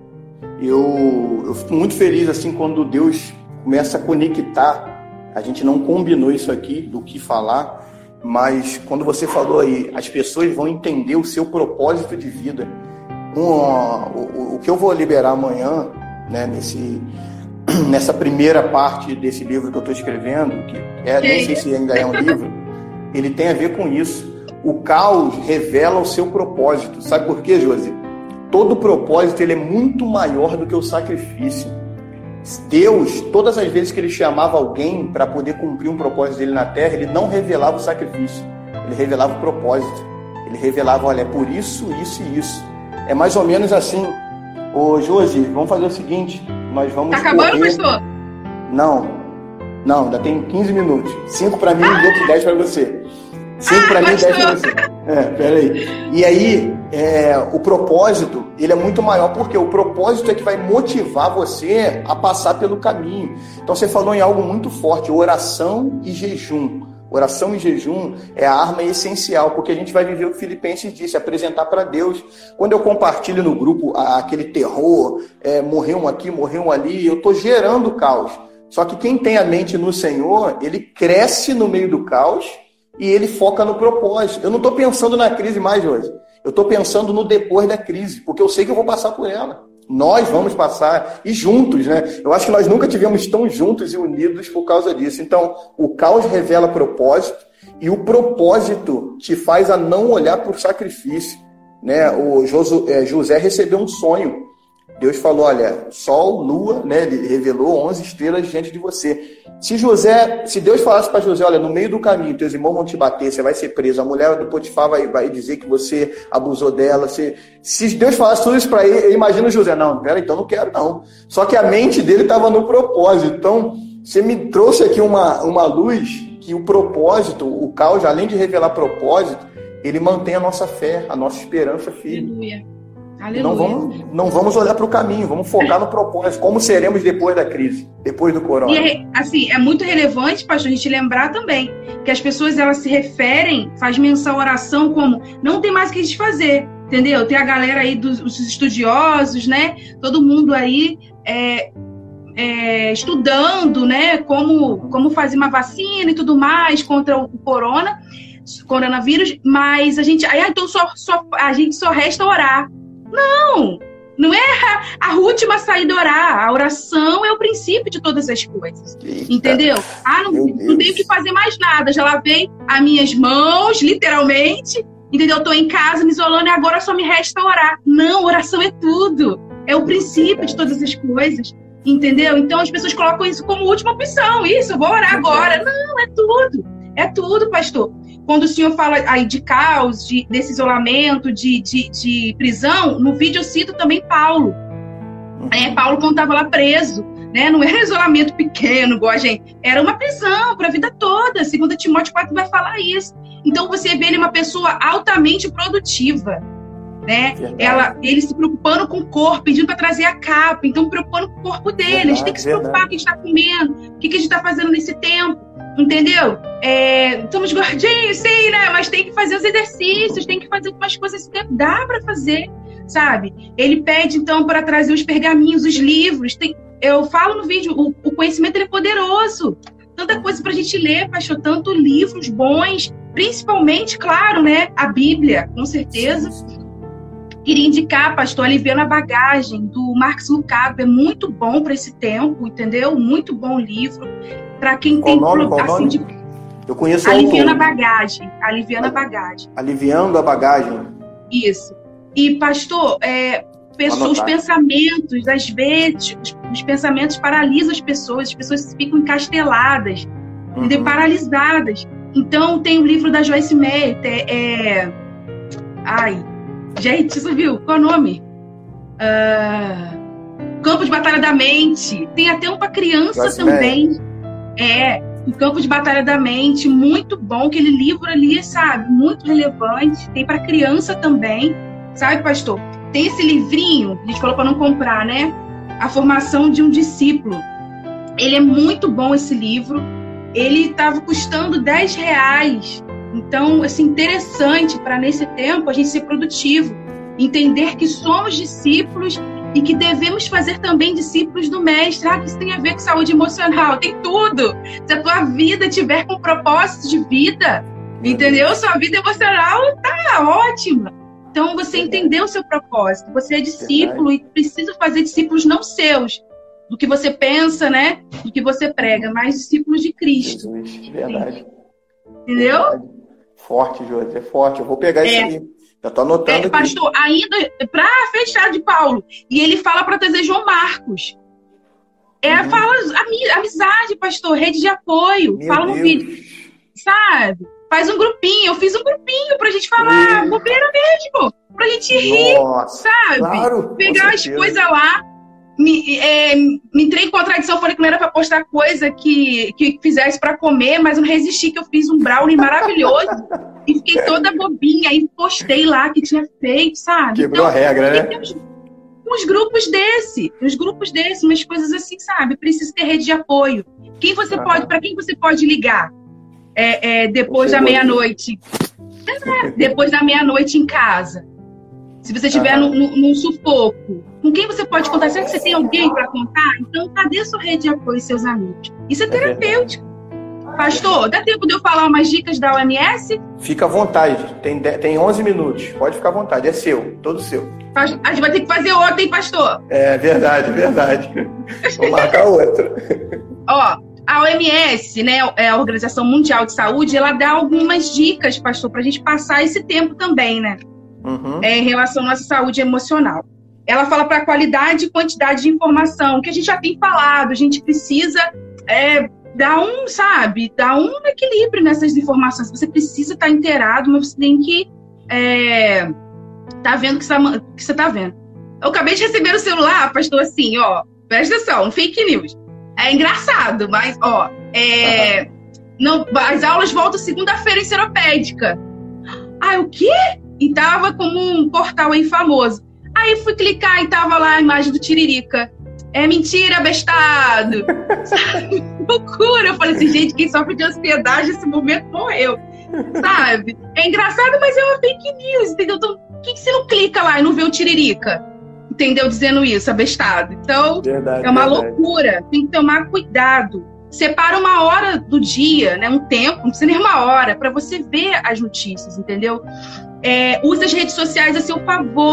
Eu, eu fico muito feliz assim quando Deus começa a conectar. A gente não combinou isso aqui do que falar, mas quando você falou aí, as pessoas vão entender o seu propósito de vida. Um, o, o que eu vou liberar amanhã, né, nesse. Nessa primeira parte desse livro que eu estou escrevendo, que é, nem sei se ainda é um livro, ele tem a ver com isso. O caos revela o seu propósito. Sabe por quê, Josi? Todo propósito ele é muito maior do que o sacrifício. Deus, todas as vezes que ele chamava alguém para poder cumprir um propósito dele na terra, ele não revelava o sacrifício, ele revelava o propósito. Ele revelava, olha, é por isso, isso e isso. É mais ou menos assim. Ô, Josi, vamos fazer o seguinte... Nós vamos tá acabando, correr... pastor? Não, não, ainda tem quinze minutos. cinco para mim e ah! dez para você. cinco para ah, mim e dez para você. É, peraí. E aí, é, o propósito, ele é muito maior, porque o propósito é que vai motivar você a passar pelo caminho. Então, você falou em algo muito forte, oração e jejum. Oração e jejum é a arma essencial, porque a gente vai viver o que Filipenses disse, apresentar para Deus. Quando eu compartilho no grupo aquele terror, é, morreu um aqui, morreu um ali, eu estou gerando caos. Só que quem tem a mente no Senhor, ele cresce no meio do caos e ele foca no propósito. Eu não estou pensando na crise mais hoje, eu estou pensando no depois da crise, porque eu sei que eu vou passar por ela. Nós vamos passar, e juntos, né? Eu acho que nós nunca tivemos tão juntos e unidos por causa disso. Então, o caos revela propósito, e o propósito te faz a não olhar para o sacrifício, né? O José recebeu um sonho. Deus falou, olha, sol, lua, né? Ele revelou onze estrelas diante de você. Se José, se Deus falasse para José, olha, no meio do caminho, teus irmãos vão te bater, você vai ser preso, a mulher do Potifar vai, vai dizer que você abusou dela. Você... Se Deus falasse tudo isso para ele, imagina o José, não, pera, então não quero não. Só que a mente dele estava no propósito. Então, você me trouxe aqui uma, uma luz que o propósito, o caos, além de revelar propósito, ele mantém a nossa fé, a nossa esperança firme. Aleluia. Aleluia. Não vamos, não vamos olhar para o caminho, vamos focar no propósito. Como seremos depois da crise, depois do corona? E é, assim, é muito relevante, pastor, a gente lembrar também que as pessoas elas se referem, faz menção à oração como não tem mais o que a gente fazer, entendeu? Tem a galera aí dos os estudiosos, né? Todo mundo aí é, é, estudando, né? Como, como fazer uma vacina e tudo mais contra o corona, coronavírus, mas a gente, aí então só, só, a gente só resta orar. Não! Não é a, a última saída orar. A oração é o princípio de todas as coisas. Eita. Entendeu? Ah, não, não tenho que fazer mais nada. Já lavei as minhas mãos, literalmente. Entendeu? Estou em casa me isolando e agora só me resta orar. Não, oração é tudo. É o princípio de todas as coisas. Entendeu? Então as pessoas colocam isso como última opção. Isso, eu vou orar agora. Não, é tudo. É tudo, pastor. Quando o senhor fala aí de caos, de, desse isolamento, de, de, de prisão, no vídeo eu cito também Paulo. É, Paulo, quando estava lá preso, né? Não era isolamento pequeno, igual a gente. Era uma prisão para a vida toda. Segundo Timóteo quatro vai falar isso. Então você vê ele uma pessoa altamente produtiva. Né? Ela, ele se preocupando com o corpo, pedindo para trazer a capa, então preocupando com o corpo dele. Verdade, a gente tem que se preocupar com o que a gente está comendo, o que a gente está fazendo nesse tempo, entendeu? É, estamos gordinhos, sim, né? Mas tem que fazer os exercícios, tem que fazer algumas coisas nesse tempo, dá para fazer, sabe? Ele pede então para trazer os pergaminhos, os livros. Tem, eu falo no vídeo, o, o conhecimento ele é poderoso. Tanta coisa para a gente ler, pastor, tanto livros bons, principalmente, claro, né? A Bíblia, com certeza. Queria indicar, pastor, Aliviando a Bagagem, do Marcos Lucado. É muito bom para esse tempo, entendeu? Muito bom livro. Para quem qual tem... Nome, qual assim, nome? De... Eu conheço Aliviando a Bagagem. Aliviando a Bagagem. Aliviando a Bagagem. Isso. E, pastor, é, pessoas, os pensamentos, às vezes, os, os pensamentos paralisam as pessoas. As pessoas ficam encasteladas, uhum. entendeu? Paralisadas. Então, tem o livro da Joyce Meyer, é... é... Ai... Gente, você viu? Qual é o nome? Uh, Campo de Batalha da Mente. Tem até um para criança Nossa, também. É, o Campo de Batalha da Mente. Muito bom. Aquele livro ali, sabe? Muito relevante. Tem para criança também. Sabe, pastor? Tem esse livrinho, a gente falou para não comprar, né? A Formação de um Discípulo. Ele é muito bom, esse livro. Ele estava custando dez reais. Então, assim, interessante para nesse tempo a gente ser produtivo, entender que somos discípulos e que devemos fazer também discípulos do mestre. Ah, que isso tem a ver com saúde emocional, tem tudo. Se a tua vida tiver com propósito de vida, entendeu? Sua vida emocional tá ótima. Então, você entendeu o seu propósito, você é discípulo e precisa fazer discípulos não seus, do que você pensa, né? Do que você prega, mas discípulos de Cristo. Jesus, verdade. Entendeu? Verdade. Forte, Josi, é forte. Eu vou pegar é. isso aí. Já tô anotando é, pastor, aqui. Ainda, para fechar de Paulo, e ele fala para trazer João Marcos. É, uhum. Fala amizade, pastor, rede de apoio. Meu fala Deus. No vídeo. Sabe? Faz um grupinho. Eu fiz um grupinho pra gente falar Meu. bobeira mesmo. Pra gente rir, Nossa, sabe? claro, pegar as coisas lá. Me, é, me entrei em contradição, falei que não era para postar coisa que, que fizesse para comer, mas eu não resisti, que eu fiz um brownie maravilhoso e fiquei toda bobinha e postei lá que tinha feito, sabe? Quebrou então, a regra, né? Tem uns, uns grupos desse, uns grupos desse, umas coisas assim, sabe? Precisa ter rede de apoio. Quem você ah. pode, para quem você pode ligar é, é, depois da meia-noite? Depois da meia-noite em casa. Se você estiver num, num sufoco, com quem você pode contar? Será que você tem alguém para contar? Então, cadê sua rede de apoio e seus amigos? Isso é terapêutico. Pastor, dá tempo de eu falar umas dicas da O M S? Fica à vontade. Tem, tem onze minutos. Pode ficar à vontade. É seu. Todo seu. A gente vai ter que fazer outra, hein, pastor? É verdade, verdade. Vou marcar outra. Ó, a O M S, né, a Organização Mundial de Saúde, ela dá algumas dicas, pastor, para a gente passar esse tempo também, né? Uhum. É, em relação à nossa saúde emocional. Ela fala para a qualidade e quantidade de informação, que a gente já tem falado, a gente precisa é, dar um, sabe, dar um equilíbrio nessas informações. Você precisa estar inteirado, mas você tem que é, tá vendo o que você está vendo. Eu acabei de receber o celular, pastor, assim, ó, presta atenção, fake news. É engraçado, mas, ó, é, uhum. não, as aulas voltam segunda-feira em Seropédica. Ah, o quê? E tava como um portal aí famoso. Aí fui clicar e tava lá a imagem do Tiririca. É mentira, bestado. Sabe? Loucura. Eu falei assim, gente, quem sofre de ansiedade nesse momento morreu. Sabe? É engraçado, mas é uma fake news, entendeu? Então, por que, que você não clica lá e não vê o Tiririca? Entendeu? Dizendo isso, abestado. Então, verdade, é uma verdade. loucura. Tem que tomar cuidado. Separa uma hora do dia, né? Um tempo, não precisa nem uma hora, para você ver as notícias, entendeu? É, use as redes sociais a seu favor.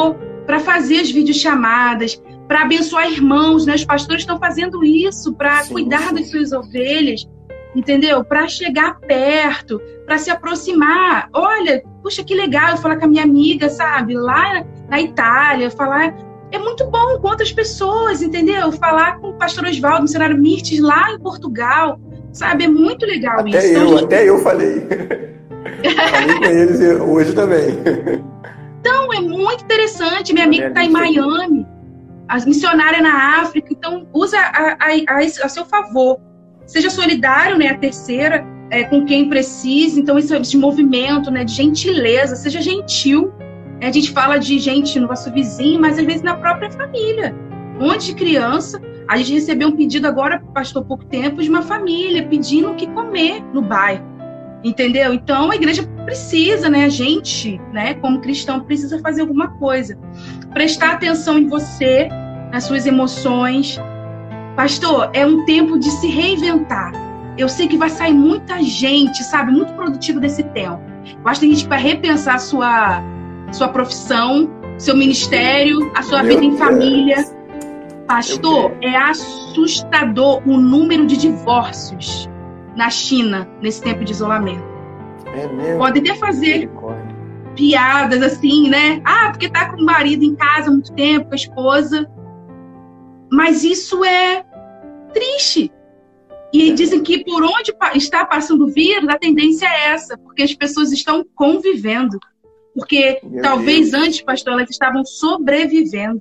para fazer as videochamadas, para abençoar irmãos, né? Os pastores estão fazendo isso para cuidar sim. das suas ovelhas, entendeu? Para chegar perto, para se aproximar. Olha, puxa, que legal eu falar com a minha amiga, sabe? Lá na Itália, falar... É muito bom com outras pessoas, entendeu? Falar com o pastor Oswaldo, missionário Mirtes, lá em Portugal, sabe? É muito legal até isso. Eu, então, até eu falei. Falei com eles hoje também. Então, é muito interessante. Minha amiga está em Miami, a missionária na África. Então, usa a, a, a, a seu favor. Seja solidário, né? A terceira, é, com quem precisa. Então, esse, esse movimento, né, de gentileza. Seja gentil. A gente fala de gente no nosso vizinho, mas às vezes na própria família. Um monte de criança. A gente recebeu um pedido agora, pastor, há pouco tempo, de uma família pedindo o que comer no bairro. Entendeu? Então, a igreja precisa, né? A gente, né, como cristão, precisa fazer alguma coisa. Prestar atenção em você, nas suas emoções. Pastor, é um tempo de se reinventar. Eu sei que vai sair muita gente, sabe? Muito produtivo desse tempo. Eu acho que a gente vai repensar a sua... sua profissão, seu ministério, a sua Meu vida em família. Deus. Pastor, é assustador o número de divórcios na China nesse tempo de isolamento. É mesmo? Pode até fazer piadas assim, né? Ah, porque tá com o marido em casa há muito tempo, com a esposa. Mas isso é triste. E é. Dizem que por onde está passando o vírus, a tendência é essa, porque as pessoas estão convivendo. Porque Meu talvez Deus. Antes, pastor, elas estavam sobrevivendo.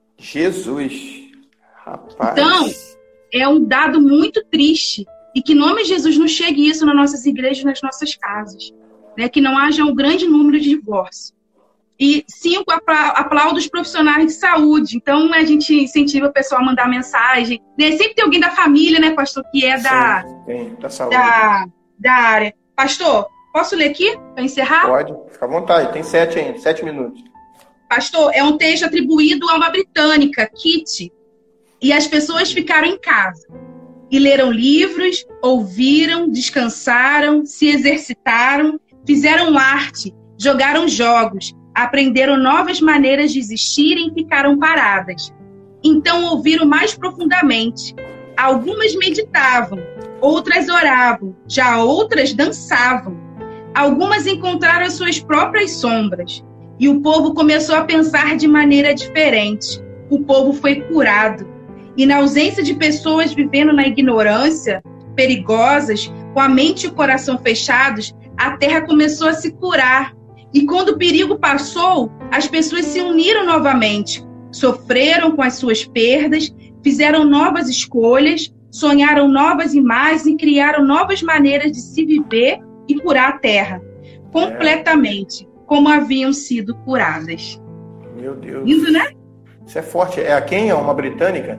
Jesus, rapaz. Então, é um dado muito triste. E que em nome de Jesus não chegue isso nas nossas igrejas, nas nossas casas. Né? Que não haja um grande número de divórcios. E cinco, aplaudo os profissionais de saúde. Então, a gente incentiva o pessoal a mandar mensagem. Né? Sempre tem alguém da família, né, pastor, que é da, Sim, tem, da, saúde. Da, da área. Pastor, posso ler aqui para encerrar? Pode, fica à vontade. Tem sete ainda, sete minutos. Pastor, é um texto atribuído a uma britânica, Kitty. E as pessoas ficaram em casa. E leram livros, ouviram, descansaram, se exercitaram, fizeram arte, jogaram jogos, aprenderam novas maneiras de existir e ficaram paradas. Então ouviram mais profundamente. Algumas meditavam, outras oravam, já outras dançavam. Algumas encontraram as suas próprias sombras. E o povo começou a pensar de maneira diferente. O povo foi curado. E na ausência de pessoas vivendo na ignorância, perigosas, com a mente e o coração fechados, a terra começou a se curar. E quando o perigo passou, as pessoas se uniram novamente, sofreram com as suas perdas, fizeram novas escolhas, sonharam novas imagens e criaram novas maneiras de se viver e curar a terra, completamente, como haviam sido curadas. Meu Deus. Lindo, né? Isso é forte. É a quem? É uma britânica?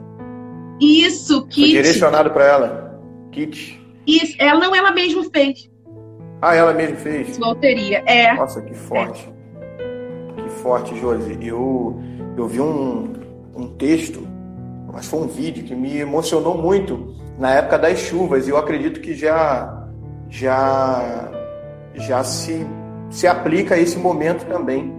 Isso, Kitty. Foi direcionado para ela. Kitty. Isso, ela não, ela mesma fez. Ah, ela mesma fez? Sua autoria, é. Nossa, que forte. É. Que forte, Josi. Eu, eu vi um, um texto, mas foi um vídeo que me emocionou muito na época das chuvas. E eu acredito que já, já, já se, se aplica a esse momento também.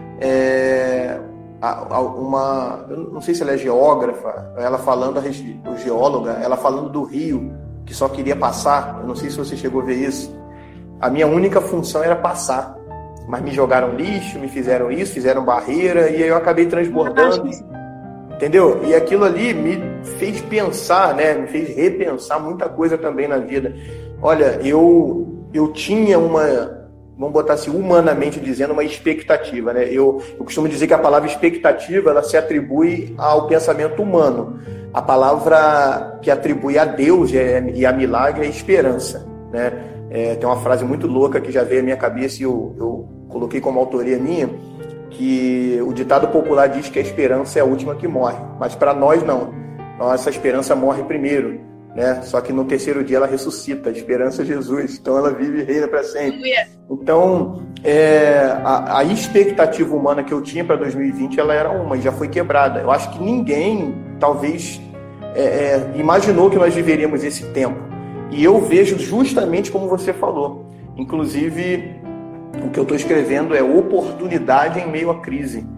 É... uma, eu não sei se ela é geógrafa, ela falando, a geóloga, ela falando do rio, que só queria passar. Eu não sei se você chegou a ver isso. A minha única função era passar, mas me jogaram lixo, me fizeram isso, fizeram barreira, e aí eu acabei transbordando, entendeu? E aquilo ali me fez pensar, né? Me fez repensar muita coisa também na vida. Olha, eu, eu tinha uma... vamos botar assim, humanamente dizendo, uma expectativa, né? Eu, eu costumo dizer que a palavra expectativa, ela se atribui ao pensamento humano. A palavra que atribui a Deus e a milagre é esperança, né? É, tem uma frase muito louca que já veio à minha cabeça e eu, eu coloquei como autoria minha, que o ditado popular diz que a esperança é a última que morre, mas para nós não. Nossa esperança morre primeiro, né? Só que no terceiro dia ela ressuscita, a esperança é Jesus, então ela vive e reina para sempre. Então, é, a, a expectativa humana que eu tinha para dois mil e vinte, ela era uma, e já foi quebrada. Eu acho que ninguém, talvez, é, é, imaginou que nós viveríamos esse tempo. E eu vejo justamente como você falou. Inclusive, o que eu estou escrevendo é oportunidade em meio à crise.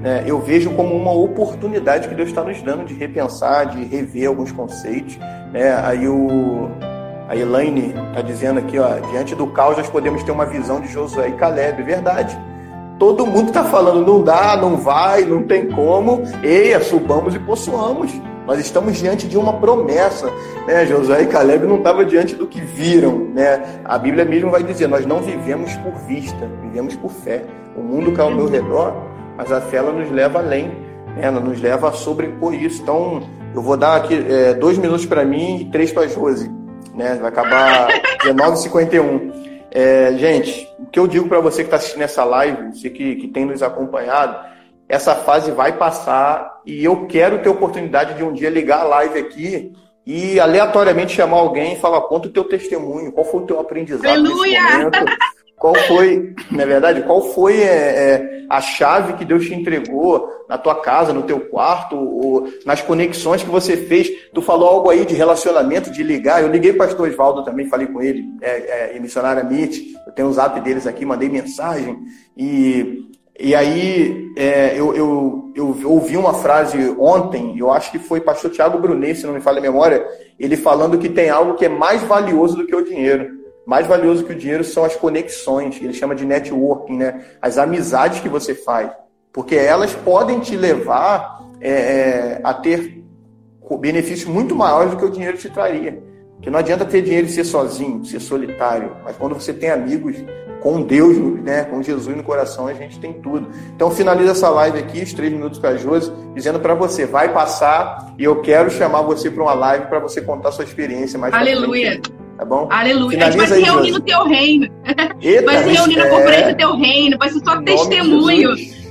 né, eu vejo como uma oportunidade que Deus está nos dando de repensar, de rever alguns conceitos. Né? Aí o, a Elaine está dizendo aqui, ó, diante do caos nós podemos ter uma visão de Josué e Caleb. Verdade. Todo mundo está falando, não dá, não vai, não tem como. Eia, subamos e possuamos. Nós estamos diante de uma promessa, né? Josué e Caleb não estavam diante do que viram, né? A Bíblia mesmo vai dizer, nós não vivemos por vista, vivemos por fé. O mundo cai ao meu redor, mas a fé ela nos leva além, né? Ela nos leva a sobrepor isso. Então, eu vou dar aqui é, dois minutos para mim e três para a Josi, né? Vai acabar dezenove e cinquenta e um. É, gente, o que eu digo para você que está assistindo essa live, você que, que tem nos acompanhado, essa fase vai passar e eu quero ter a oportunidade de um dia ligar a live aqui e aleatoriamente chamar alguém e falar, conta o teu testemunho, qual foi o teu aprendizado Aleluia! nesse momento, qual foi, na verdade, qual foi é, é, a chave que Deus te entregou na tua casa, no teu quarto, ou nas conexões que você fez. Tu falou algo aí de relacionamento, de ligar. Eu liguei para o pastor Osvaldo também, falei com ele, é, é, missionária Meet, eu tenho o zap deles aqui, mandei mensagem e... E aí, é, eu, eu, eu ouvi uma frase ontem, eu acho que foi pastor Tiago Brunet, se não me falha a memória, ele falando que tem algo que é mais valioso do que o dinheiro. Mais valioso que o dinheiro são as conexões, que ele chama de networking, né? As amizades que você faz. Porque elas podem te levar é, é, a ter benefícios muito maiores do que o dinheiro te traria. Porque não adianta ter dinheiro e ser sozinho, ser solitário. Mas quando você tem amigos com Deus, né, com Jesus no coração, a gente tem tudo. Então, finaliza essa live aqui, os três minutos para a Josi, dizendo para você, vai passar e eu quero chamar você para uma live para você contar a sua experiência mais. Aleluia. Frente, tá bom? Aleluia. Finaliza a gente vai se reunir no teu reino. Eita, vai se reunir na é... conferência do teu reino, vai ser só testemunho.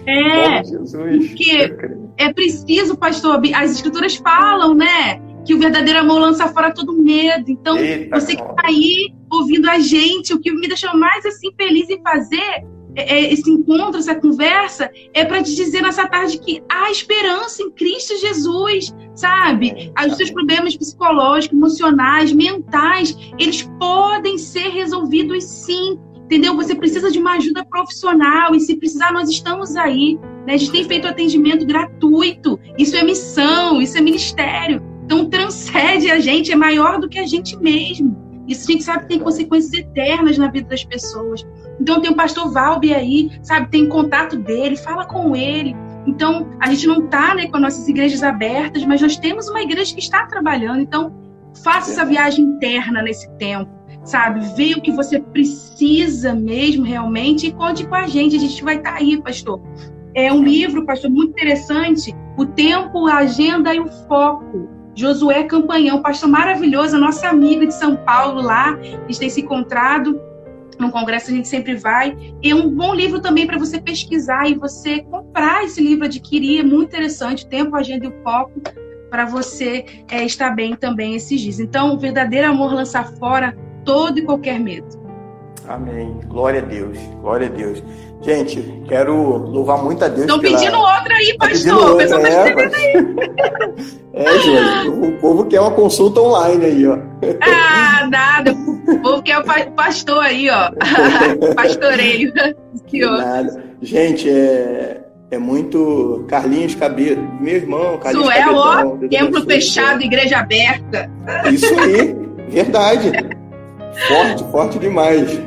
É, porque é preciso, pastor, as escrituras falam, né, que o verdadeiro amor lança fora todo medo. Então, Eita, você que está aí ouvindo a gente, o que me deixou mais assim feliz em fazer é, é, esse encontro, essa conversa, é para te dizer nessa tarde que há esperança em Cristo Jesus, sabe? É, Os seus problemas psicológicos, emocionais, mentais, eles podem ser resolvidos sim. Entendeu? Você precisa de uma ajuda profissional e se precisar, nós estamos aí. Né? A gente tem feito atendimento gratuito. Isso é missão, isso é ministério. Então, transcende a gente, é maior do que a gente mesmo. Isso a gente sabe que tem consequências eternas na vida das pessoas. Então, tem o pastor Valbi aí, sabe? Tem contato dele, fala com ele. Então, a gente não está, né, com as nossas igrejas abertas, mas nós temos uma igreja que está trabalhando. Então, faça essa viagem interna nesse tempo, sabe? Vê o que você precisa mesmo, realmente, e conte com a gente. A gente vai estar aí, pastor. É um livro, pastor, muito interessante. O Tempo, a Agenda e o Foco. Josué Campanhão, pastor maravilhoso, nossa amiga de São Paulo lá, a gente tem se encontrado no congresso, a gente sempre vai. É um bom livro também para você pesquisar e você comprar esse livro, adquirir, é muito interessante, o Tempo, a Agenda e o Foco, para você é, estar bem também esses dias. Então, o verdadeiro amor lança fora todo e qualquer medo. Amém. Glória a Deus, glória a Deus. Gente, quero louvar muito a Deus. Estão pela... pedindo outra aí, pastor. Tá o pessoal está é, escrevendo aí. É, gente, o povo quer uma consulta online aí, ó. Ah, nada. O povo quer o pastor aí, ó. Pastoreio. Que nada. Gente, é, é muito... Carlinhos Cabelo, meu irmão, Carlinhos Isso é, Cabedão, ó, templo fechado, igreja aberta. Isso aí, verdade. Forte, forte demais.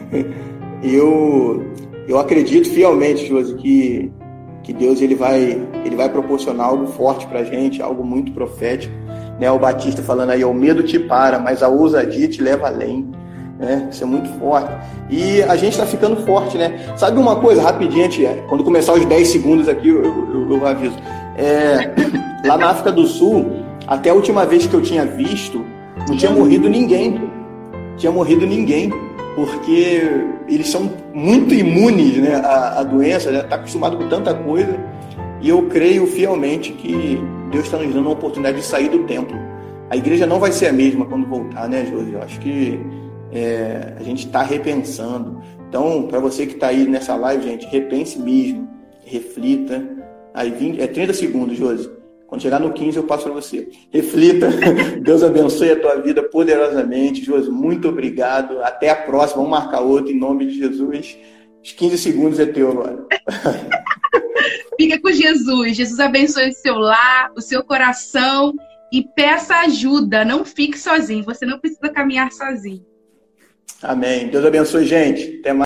Eu, eu acredito fielmente, Josi, que, que Deus ele vai, ele vai proporcionar algo forte pra gente, algo muito profético. Né? O Batista falando aí, o medo te para, mas a ousadia te leva além. Né? Isso é muito forte. E a gente tá ficando forte, né? Sabe uma coisa, rapidinho, gente, quando começar os dez segundos aqui, eu, eu, eu aviso. É, lá na África do Sul, até a última vez que eu tinha visto, não tinha morrido ninguém. Tinha morrido ninguém, porque eles são muito imunes, né, à, à doença, já está acostumado com tanta coisa, e eu creio fielmente que Deus está nos dando uma oportunidade de sair do templo. A igreja não vai ser a mesma quando voltar, né, Josi? Eu acho que é, a gente está repensando. Então, para você que está aí nessa live, gente, repense mesmo, reflita. Aí, vinte, é trinta segundos, Josi. Quando chegar no quinze, eu passo para você. Reflita. Deus abençoe a tua vida poderosamente. Josi, muito obrigado. Até a próxima. Vamos marcar outro em nome de Jesus. Os quinze segundos é teu agora. Fica com por Jesus. Jesus abençoe o seu lar, o seu coração e peça ajuda. Não fique sozinho. Você não precisa caminhar sozinho. Amém. Deus abençoe, gente. Até mais.